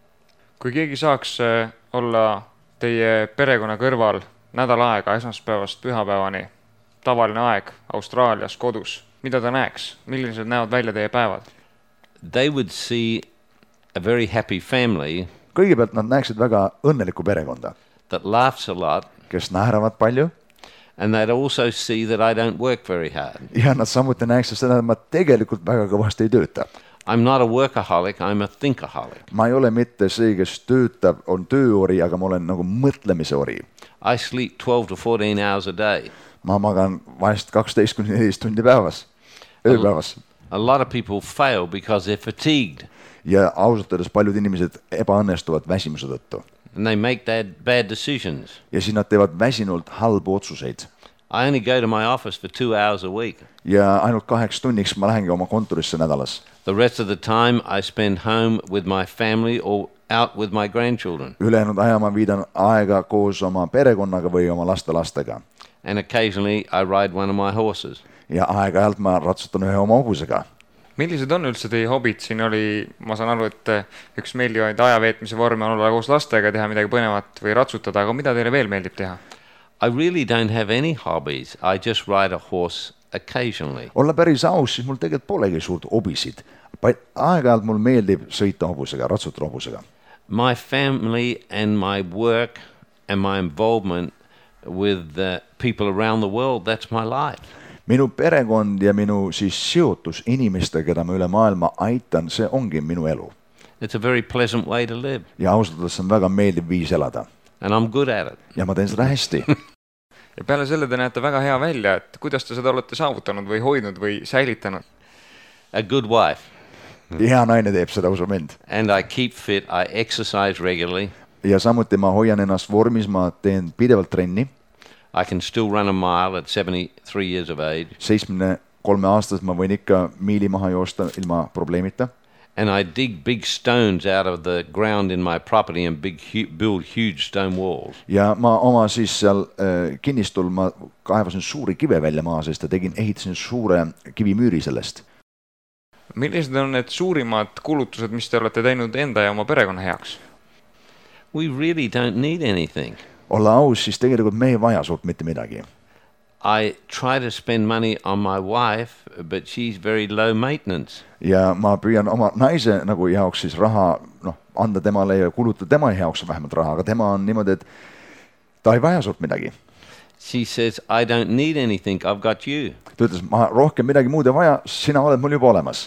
kui keegi saaks äh, olla teie perekonna kõrval nädal aega esmaspäevast pühapäevani, tavaline aeg Austraalias kodus, mida ta näeks? Millised näevad välja teie päevad?
They would see a very happy family
kõigepealt nad näeksid väga õnnelikku perekonda,
that laughs a lot,
kes naeravad palju,
and they'd also see that I don't work very hard.
ja nad samuti näeksid seda, et ma tegelikult väga kõvasti ei tööta.
I'm not a workaholic, I'm a thinkaholic.
ma ei ole mitte see, kes töötab, on tööori, aga ma olen nagu mõtlemise ori.
I sleep twelve to fourteen hours a day.
ma magan vahest kaksteist kuni neliteist tundi päevas, ööpäevas.
A lot of people fail because they're fatigued
ja ausalt öeldes paljud inimesed ebaõnnestuvad väsimuse tõttu.
and they make that bad decisions.
ja siis nad teevad väsinult halbu otsuseid.
I only go to my office for two hours a week.
ja ainult kaheks tunniks ma lähengi oma kontorisse nädalas.
The rest of the time I spend home with my family or out with my grandchildren.
ülejäänud aja ma viidan aega koos oma perekonnaga või oma lastelastega.
And occasionally I ride one of my horses.
ja aeg-ajalt ma ratsutan ühe oma hobusega.
Millised on üldse teie hobid? Siin oli, ma saan aru, et üks meeldivaid ajaveetmise vorme on olla koos lastega, teha midagi põnevat või ratsutada, aga mida teile veel meeldib teha?
I really don't have any hobbies. I just ride a horse occasionally.
olla päris aus, siis mul tegelikult polegi suurt hobisid. aeg-ajalt mul meeldib sõita hobusega, ratsutada hobusega.
My family and my work and my involvement with the people around the world, that's my life.
minu perekond ja minu siis seotus inimestega, keda ma üle maailma aitan, see ongi minu elu.
It's a very pleasant way to live.
ja ausalt öeldes see on väga meeldiv viis elada.
And I'm good at it.
ja ma teen seda hästi.
ja peale selle te näete väga hea välja, et kuidas te seda olete saavutanud või hoidnud või säilitanud?
A good wife.
hea naine teeb seda, usu mind.
And I keep fit, I exercise regularly.
ja samuti ma hoian ennast vormis, ma teen pidevalt trenni.
I can still run a mile at seventy-three years of age.
seitsmekümne kolme aastaselt ma võin ikka miili maha joosta ilma probleemita.
And I dig big stones out of the ground in my property and big hu- build huge stone walls.
ja ma oma siis seal äh, kinnistul ma kaevasin suuri kive välja maa seest ja tegin, ehitasin suure kivimüüri sellest.
Millised on need suurimad kulutused, mis te olete teinud enda ja oma perekonna heaks?
We really don't need anything.
olla aus, siis tegelikult me ei vaja suurt mitte midagi.
I try to spend money on my wife, but she's very low maintenance.
ja ma püüan oma naise nagu jaoks siis raha noh, anda temale ja kulutada tema jaoks vähemalt raha, aga tema on niimoodi, et ta ei vaja suurt midagi.
She says, I don't need anything, I've got you.
ta ütles, ma rohkem midagi muud ei vaja, sina oled mul juba olemas.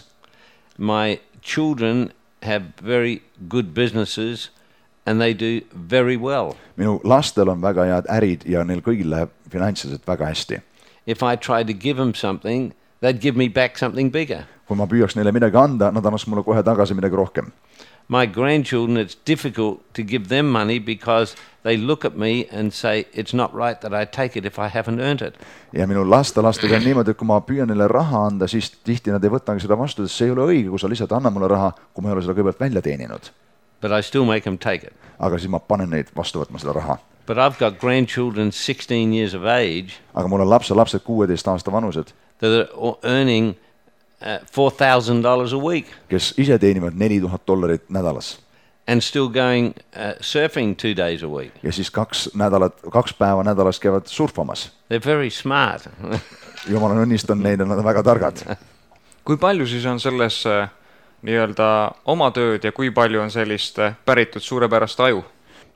My children have very good businesses and they do very well.
minu lastel on väga head ärid ja neil kõigil läheb finantsiliselt väga hästi.
If I try to give them something, they'd give me back something bigger.
kui ma püüaks neile midagi anda, nad annaks mulle kohe tagasi midagi rohkem.
My grandchildren, it's difficult to give them money because they look at me and say it's not right that I take it if I haven't earned it.
ja minu lastelastega on niimoodi, et kui ma püüan neile raha anda, siis tihti nad ei võtagi seda vastu, sest see ei ole õige, kui sa lihtsalt anna mulle raha, kui ma ei ole seda kõigepealt välja teeninud.
But I still make them take it.
Aga siis ma panen neid vastu võtma seda raha.
But I've got grandchildren sixteen years of age.
Aga mul on lapse lapsed kuueteist aasta vanused.
That are earning uh, four thousand dollars a week.
Kes ise teenivad neli tuhat dollarit nädalas.
And still going uh, surfing two days a week.
Ja siis kaks nädalat, kaks päeva nädalas käivad surfamas.
They're very smart.
Jumal õnnistan neid, nad on väga targad.
Kui palju siis on selles nii-öelda oma tööd ja kui palju on sellist päritud suurepärast aju?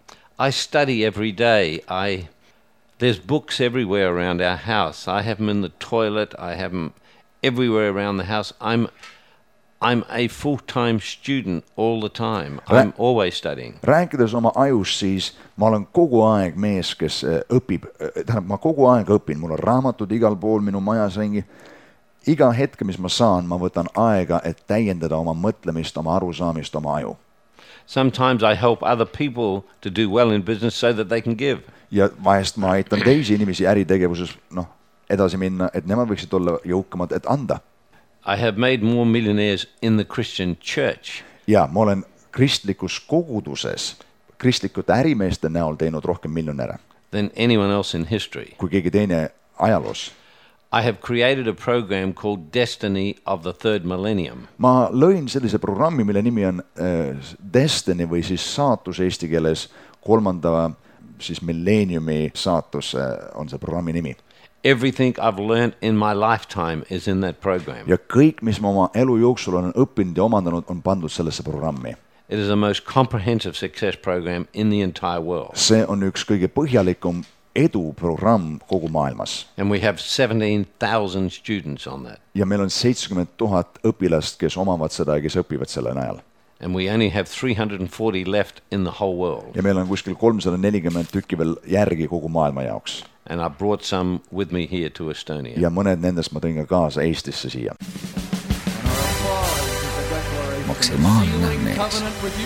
I study every day. I there's books everywhere around our house. I have them in the toilet. I have them everywhere around the house. I'm I'm a full-time student all the time. I'm always studying.
Rääkides oma ajust, siis ma olen kogu aeg mees, kes õpib. Tähendab, ma kogu aeg õpin. Mul on raamatud igal pool minu majas ringi. Iga hetke, mis ma saan, ma võtan aega, et täiendada oma mõtlemist, oma arusaamist, oma aju.
Sometimes I help other people to do well in business so that they can give.
Ja vahest ma aitan teisi inimesi äritegevuses noh, edasi minna, et nemad võiksid olla jõukamad, et anda.
I have made more millionaires in the Christian church.
Ja ma olen kristlikus koguduses, kristlikute ärimeeste näol teinud rohkem miljonäre.
Than anyone else in history.
Kui keegi teine ajaloos.
I have created a program called Destiny of the Third Millennium.
Ma lõin sellise programmi, mille nimi on äh, Destiny või siis saatus eesti keeles, kolmanda siis milleeniumi saatus äh, on see programmi nimi.
Everything I've learned in my lifetime is in that program.
Ja kõik, mis ma oma elu jooksul olen õppinud ja omandanud, on pandud sellesse programmi.
It is the most comprehensive success program in the entire world.
See on üks kõige põhjalikum eduprogramm kogu maailmas.
And we have seventeen thousand students on that.
Ja meil on seitsekümmend tuhat õpilast, kes omavad seda ja kes õpivad selle najal.
And we only have three hundred forty left in the whole world.
Ja meil on kuskil kolmsada nelikümmend tükki veel järgi kogu maailma jaoks.
And I brought some with me here to Estonia.
Ja mõned nendest ma tõin ka kaasa Eestisse siia.
Maksimaalne mees.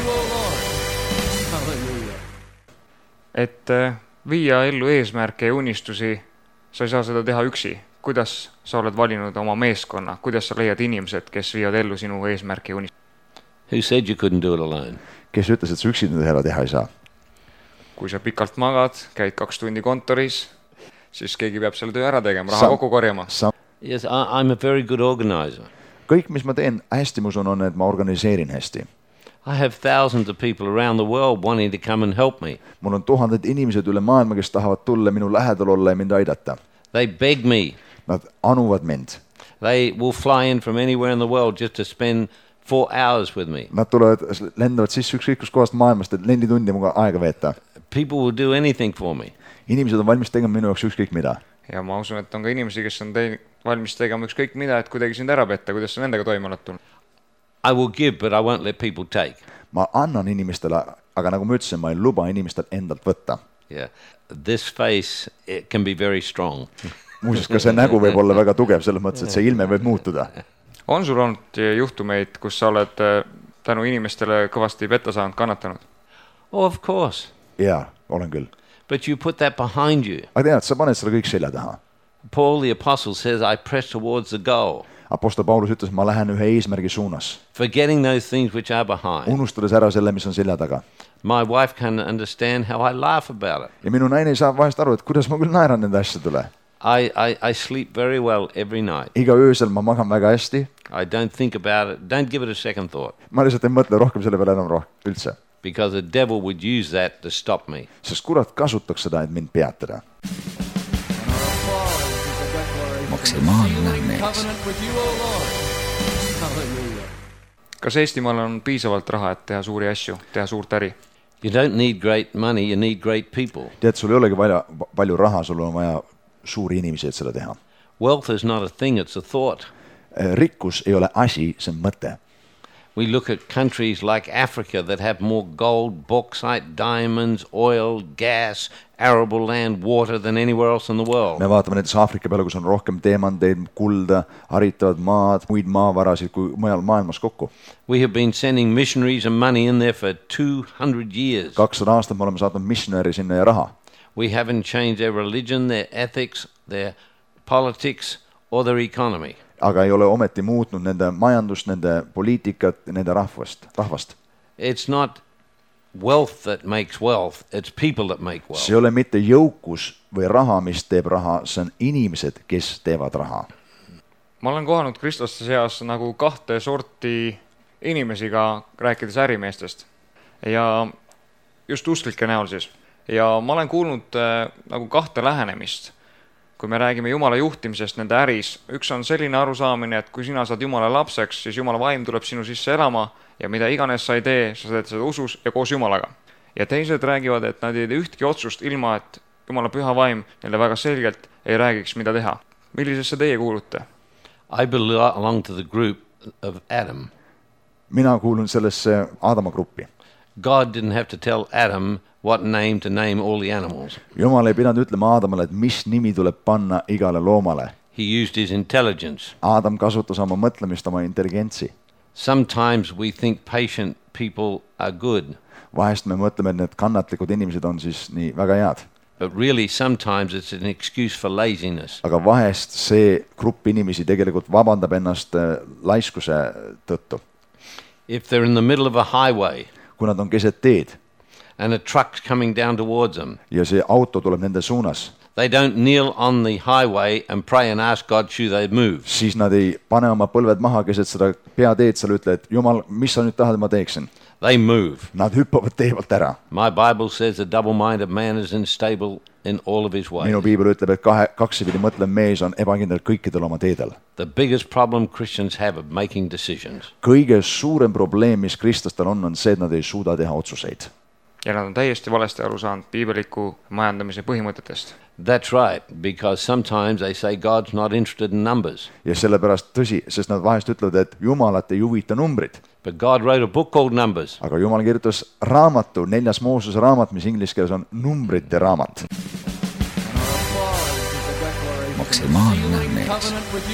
Et viia ellu eesmärke ja unistusi, sa ei saa seda teha üksi. Kuidas sa oled valinud oma meeskonna? Kuidas sa leiad inimesed, kes viivad ellu sinu eesmärke ja unistusi?
Who said you couldn't do it alone?
Kes ütles, et sa üksi seda teha ei saa?
Kui sa pikalt magad, käid kaks tundi kontoris, siis keegi peab selle töö ära tegema, raha kokku korjama.
Yes, I'm a very good organizer.
Kõik, mis ma teen hästi, ma usun, on, et ma organiseerin hästi.
I have thousands of people around the world wanting to come and help me.
Mul on tuhanded inimesed üle maailma, kes tahavad tulla minu lähedal olla ja mind aidata.
They beg me.
Nad anuvad mind.
They will fly in from anywhere in the world just to spend four hours with me.
Nad tulevad, lendavad sisse ükskõik kus kohast maailmast, et neli tundi muga aega veeta.
People will do anything for me.
Inimesed on valmis tegema minu jaoks ükskõik mida.
Ja ma usun, et on ka inimesi, kes on tein, valmis tegema ükskõik mida, et kuidagi sind ära petta, kuidas sa nendega toime oled tulnud.
I will give, but I won't let people take.
Ma annan inimestele, aga nagu ma ütlesin, ma ei luba inimestel endalt võtta.
Yeah. This face, it can be very strong.
Muuseas, ka see nägu võib olla väga tugev, selles mõttes, et see ilme võib muutuda.
On sul olnud juhtumeid, kus sa oled tänu inimestele kõvasti petta saanud, kannatanud?
Oh, of course.
Jaa, olen küll.
But you put that behind you.
Aga tead, sa paned selle kõik selja taha.
Paul the apostle says, I press towards the goal.
Apostel Paulus ütles, ma lähen ühe eesmärgi suunas.
Forgetting those things which are behind.
Unustades ära selle, mis on selja taga.
My wife can understand how I laugh about it.
Ja minu naine saab vahest aru, et kuidas ma küll naeran nende asjadele.
I, I, I sleep very well every night.
Iga öösel ma magan väga hästi.
I don't think about it. Don't give it a second thought.
Ma lihtsalt ei mõtle rohkem selle peale enam rohkem üldse.
Because the devil would use that to stop me.
Sest kurat kasutaks seda, et mind peatada.
Maksimaalne mees.
Kas Eestimaal on piisavalt raha, et teha suuri asju, teha suurt äri?
You don't need great money, you need great people.
Tead, sul ei olegi vaja, palju raha, sul on vaja suuri inimesi, et seda teha.
Wealth is not a thing, it's a thought.
Rikkus ei ole asi, see on mõte.
We look at countries like Africa that have more gold, bauxite, diamonds, oil, gas, arable land, water than anywhere else in the world.
me vaatame näiteks Aafrika peale, kus on rohkem teemanteid, kulda, haritavad maad, muid maavarasid kui mujal maailmas kokku.
We have been sending missionaries and money in there for two hundred years.
kakssada aastat me oleme saatnud missionäri sinna ja raha.
We haven't changed their religion, their ethics, their politics or their economy.
Aga ei ole ometi muutnud nende majandust, nende poliitikat, nende rahvast, rahvast.
It's not wealth that makes wealth, it's people that make wealth.
See ei ole mitte jõukus või raha, mis teeb raha, see on inimesed, kes teevad raha.
Ma olen kohanud kristlaste seas nagu kahte sorti inimesi ka rääkides ärimeestest ja just usklike näol siis. Ja ma olen kuulnud äh, nagu kahte lähenemist. Kui me räägime Jumala juhtimisest nende äris, üks on selline arusaamine, et kui sina saad Jumala lapseks, siis Jumala vaim tuleb sinu sisse elama ja mida iganes sa ei tee, sa teed seda usus ja koos Jumalaga. Ja teised räägivad, et nad ei tee ühtki otsust ilma, et Jumala püha vaim neile väga selgelt ei räägiks, mida teha. Millisesse teie kuulute?
I belong to the group of Adam.
Mina kuulun sellesse Aadama gruppi.
God didn't have to tell Adam what name to name all the animals.
Jumal ei pidanud ütlema Aadamale, et mis nimi tuleb panna igale loomale.
He used his intelligence.
Aadam kasutas oma mõtlemist, oma intelligentsi.
Sometimes we think patient people are good.
Vahest me mõtleme, et need kannatlikud inimesed on siis nii väga head.
But really sometimes it's an excuse for laziness.
Aga vahest see grupp inimesi tegelikult vabandab ennast laiskuse tõttu.
If they're in the middle of a highway,
kui nad on keset teed
and a truck's coming down towards them,
ja see auto tuleb nende suunas,
they don't kneel on the highway and pray and ask God should they move.
Siis nad ei pane oma põlved maha keset seda peateed, seal ütle, et Jumal, mis sa nüüd tahad, ma teeksin?
They move.
Nad hüppavad tee pealt ära.
My Bible says a double-minded man is unstable in all of his ways.
Minu piibel ütleb, et kahe, kaksipidi mõtlev mees on ebakindel kõikidel oma teedel.
The biggest problem Christians have of making decisions.
Kõige suurem probleem, mis kristlastel on, on see, et nad ei suuda teha otsuseid.
Ja nad on täiesti valesti aru saanud piibeliku majandamise põhimõtetest.
That's right, because sometimes they say God's not interested in numbers.
Ja sellepärast tõsi, sest nad vahest ütlevad, et Jumalat ei huvita numbrid.
But God wrote a book called Numbers.
Aga Jumal kirjutas raamatu, neljas Moosese raamat, mis inglise keeles on numbrite raamat.
Maksimaalne mees.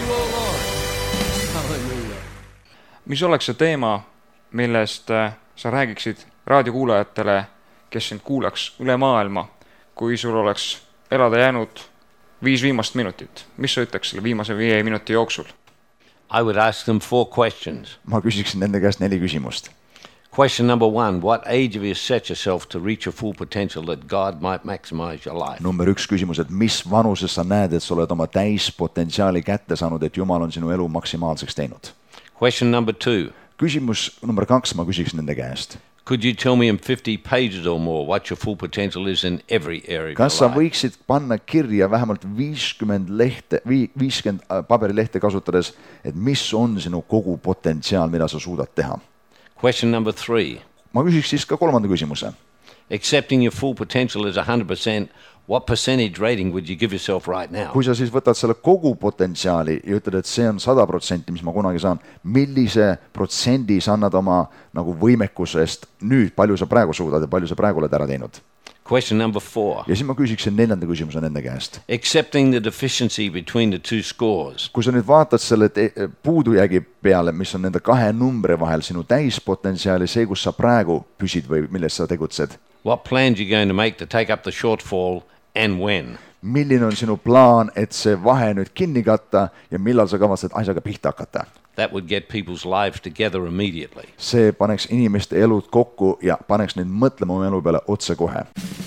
Mis oleks see teema, millest sa räägiksid raadiokuulajatele, kes sind kuulaks üle maailma, kui sul oleks elada jäänud viis viimast minutit? Mis sa ütleks selle viimase viie minuti jooksul?
I would ask them four questions.
Ma küsiksin nende käest neli küsimust.
Question number one, what age have you set yourself to reach your full potential that God might maximize your life?
Number üks küsimus, et mis vanuses sa näed, et sa oled oma täispotentsiaali kätte saanud, et Jumal on sinu elu maksimaalseks teinud?
Question number two.
Küsimus number kaks ma küsiksin nende käest.
Could you tell me in fifty pages or more what your full potential is in every area of
Kas
your
sa
life?
võiksid panna kirja vähemalt viiskümmend lehte, viiskümmend paberilehte kasutades, et mis on sinu kogu potentsiaal, mida sa suudad teha?
Question number three.
Ma küsiks siis ka kolmanda küsimuse.
Accepting your full potential is one hundred percent, what percentage rating would you give yourself right now?
Kui sa siis võtad selle kogu potentsiaali ja ütled, et see on sada protsenti, mis ma kunagi saan, millise protsendi sa annad oma nagu võimekusest nüüd, palju sa praegu suudad ja palju sa praegu oled ära teinud?
Question number four.
Ja siis ma küsiksin neljanda küsimuse nende käest.
Accepting the deficiency between the two scores.
Kui sa nüüd vaatad selle puudujäägi peale, mis on nende kahe numbri vahel, sinu täispotentsiaali, see, kus sa praegu püsid või milles sa tegutsed.
What plans are you going to make to take up the shortfall and when?
Milline on sinu plaan, et see vahe nüüd kinni katta ja millal sa kavatsed asjaga pihta hakata?
That would get people's lives together immediately.
See paneks inimeste elud kokku ja paneks neid mõtlema oma elu peale otse kohe.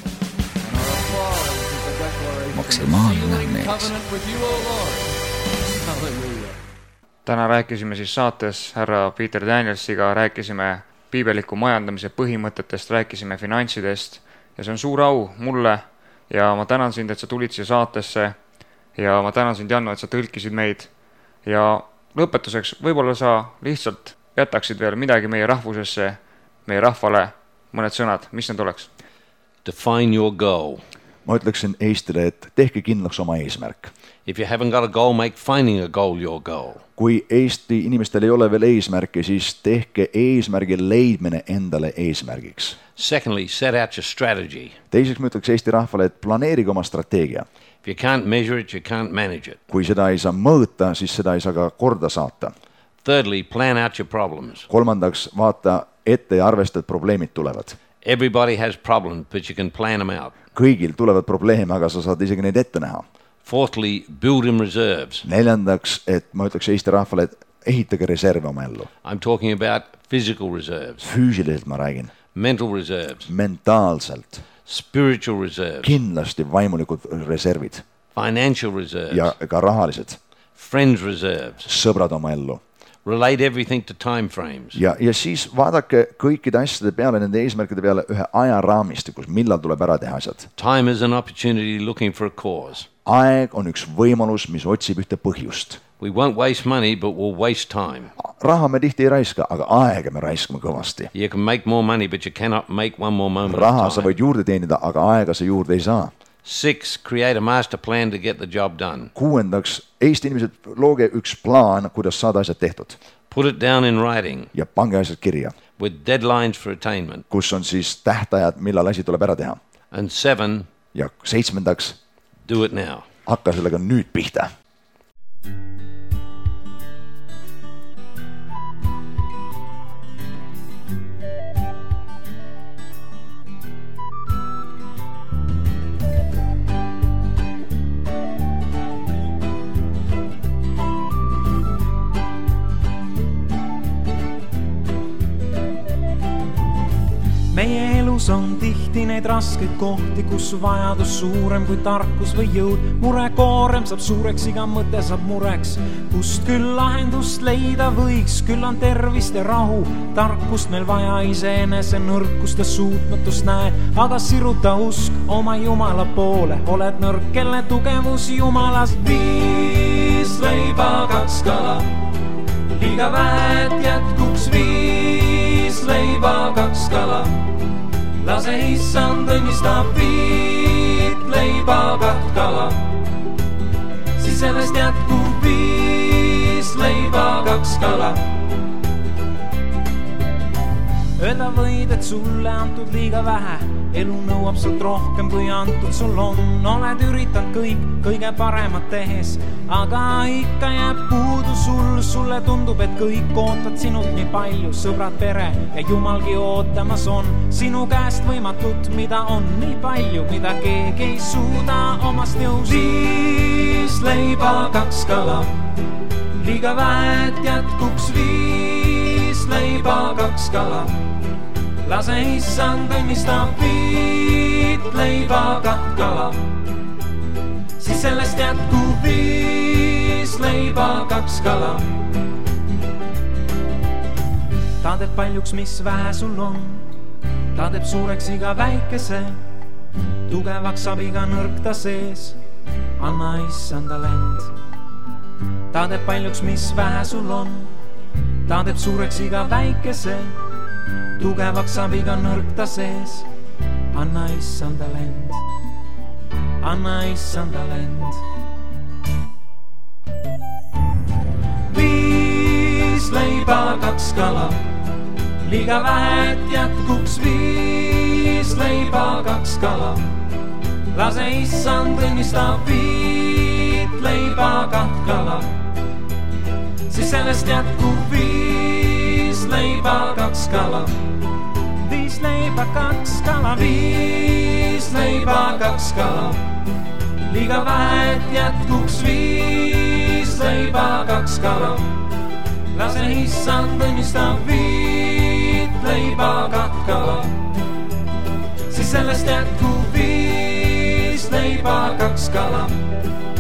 Maksimaalne mees.
Täna rääkisime siis saates härra Peter Danielsiga, rääkisime piibeliku majandamise põhimõtetest, rääkisime finantsidest ja see on suur au mulle ja ma tänan sind, et sa tulid siia saatesse ja ma tänan sind, Janno, et sa tõlkisid meid ja lõpetuseks võib-olla sa lihtsalt jätaksid veel midagi meie rahvusesse, meie rahvale, mõned sõnad, mis need oleks?
Define your goal.
Ma ütleksin Eestile, et tehke kindlaks oma eesmärk.
If you haven't got a goal, make finding a goal your goal.
kui Eesti inimestel ei ole veel eesmärki, siis tehke eesmärgi leidmine endale eesmärgiks.
Secondly, set out your strategy.
Teiseks ma ütleks Eesti rahvale, et planeerige oma strateegia.
If you can't measure it, you can't manage it.
Kui seda ei saa mõõta, siis seda ei saa ka korda saata.
Thirdly, plan out your problems.
Kolmandaks, vaata ette ja arvesta, et probleemid tulevad.
Everybody has problems, but you can plan them out.
Kõigil tulevad probleeme, aga sa saad isegi neid ette näha.
Fourthly, build in reserves.
Neljandaks, et ma ütleks Eesti rahvale, et ehitage reserve oma ellu.
I'm talking about physical reserves,
Füüsiliselt ma räägin,
mental reserves,
mentaalselt,
spiritual reserves,
kindlasti vaimulikud reservid
financial reserves,
ja ka rahalised,
friends reserves.
sõbrad oma ellu.
Relate everything to time frames.
Ja, ja siis vaadake kõikide asjade peale, nende eesmärkide peale ühe ajaraamistikus, millal tuleb ära teha asjad.
Time is an opportunity looking for a cause.
Aeg on üks võimalus, mis otsib ühte põhjust.
We won't waste money, but we'll waste time.
Raha me tihti ei raiska, aga aega me raiskame kõvasti.
You can make more money, but you cannot make one more moment
Raha
of
sa
time.
võid juurde teenida, aga aega sa juurde ei saa.
Six, create a master plan to get the job done.
Kuuendaks, Eesti inimesed, looge üks plaan, kuidas saada asjad tehtud.
Put it down in writing
Ja pange asjad kirja,
with deadlines for attainment.
kus on siis tähtajad, millal asi tuleb ära teha.
And seven,
Ja seitsmendaks,
do it now.
hakka sellega nüüd pihta.
Meie elus on tihti neid raskeid kohti, kus vajadus suurem kui tarkus või jõud. Mure koorem saab suureks, iga mõte saab mureks. Kust küll lahendust leida võiks, küll on tervist ja rahu. Tarkust meil vaja iseenese nõrkust ja suutmatust näe. Aga siruta usk oma Jumala poole, oled nõrk, kelle tugevus Jumalas. Viis leiba, kaks kala, liiga vähet jätkuks viis leiba, kaks kala. Lase issand õnnistab viit leiba, kaht kala. Siis sellest jätkub viis leiba, kaks kala. Öelda võid, et sulle antud liiga vähe. Elu nõuab sult rohkem, kui antud sul on. Oled üritanud kõik, kõige paremat tehes, aga ikka jääb puudu sul. Sulle tundub, et kõik ootad sinult nii palju. Sõbrad, pere ja Jumalgi ootamas on sinu käest võimatut, mida on nii palju, mida keegi ei suuda omast jõust. Viis leiba, kaks kala, liiga vähet jätkuks viis leiba, kaks kala. Lase issand õnnistab viit leiba, kaht kala. Siis sellest jätkub viis leiba, kaks kala. Ta teeb paljuks, mis vähe sul on. Ta teeb suureks iga väikese. Tugevaks saab iga nõrk ta sees. Anna issand talent. Ta teeb paljuks, mis vähe sul on. Ta teeb suureks iga väikese. Tugevaks saab iga nõrk ta sees. Anna issand talent. Anna issand talent. Viis leiba, kaks kala, liiga vähet jätkuks viis leiba, kaks kala. Lase issand õnnistab viit leiba, kaht kala. Siis sellest jätkub viis leiba, kaks kala. Viis leiba, kaks kala, viis leiba, kaks kala. Liiga vähet jätkuks viis leiba, kaks kala. Lase issand õnnistab viit leiba, kaht kala. Siis sellest jätkub viis leiba, kaks kala.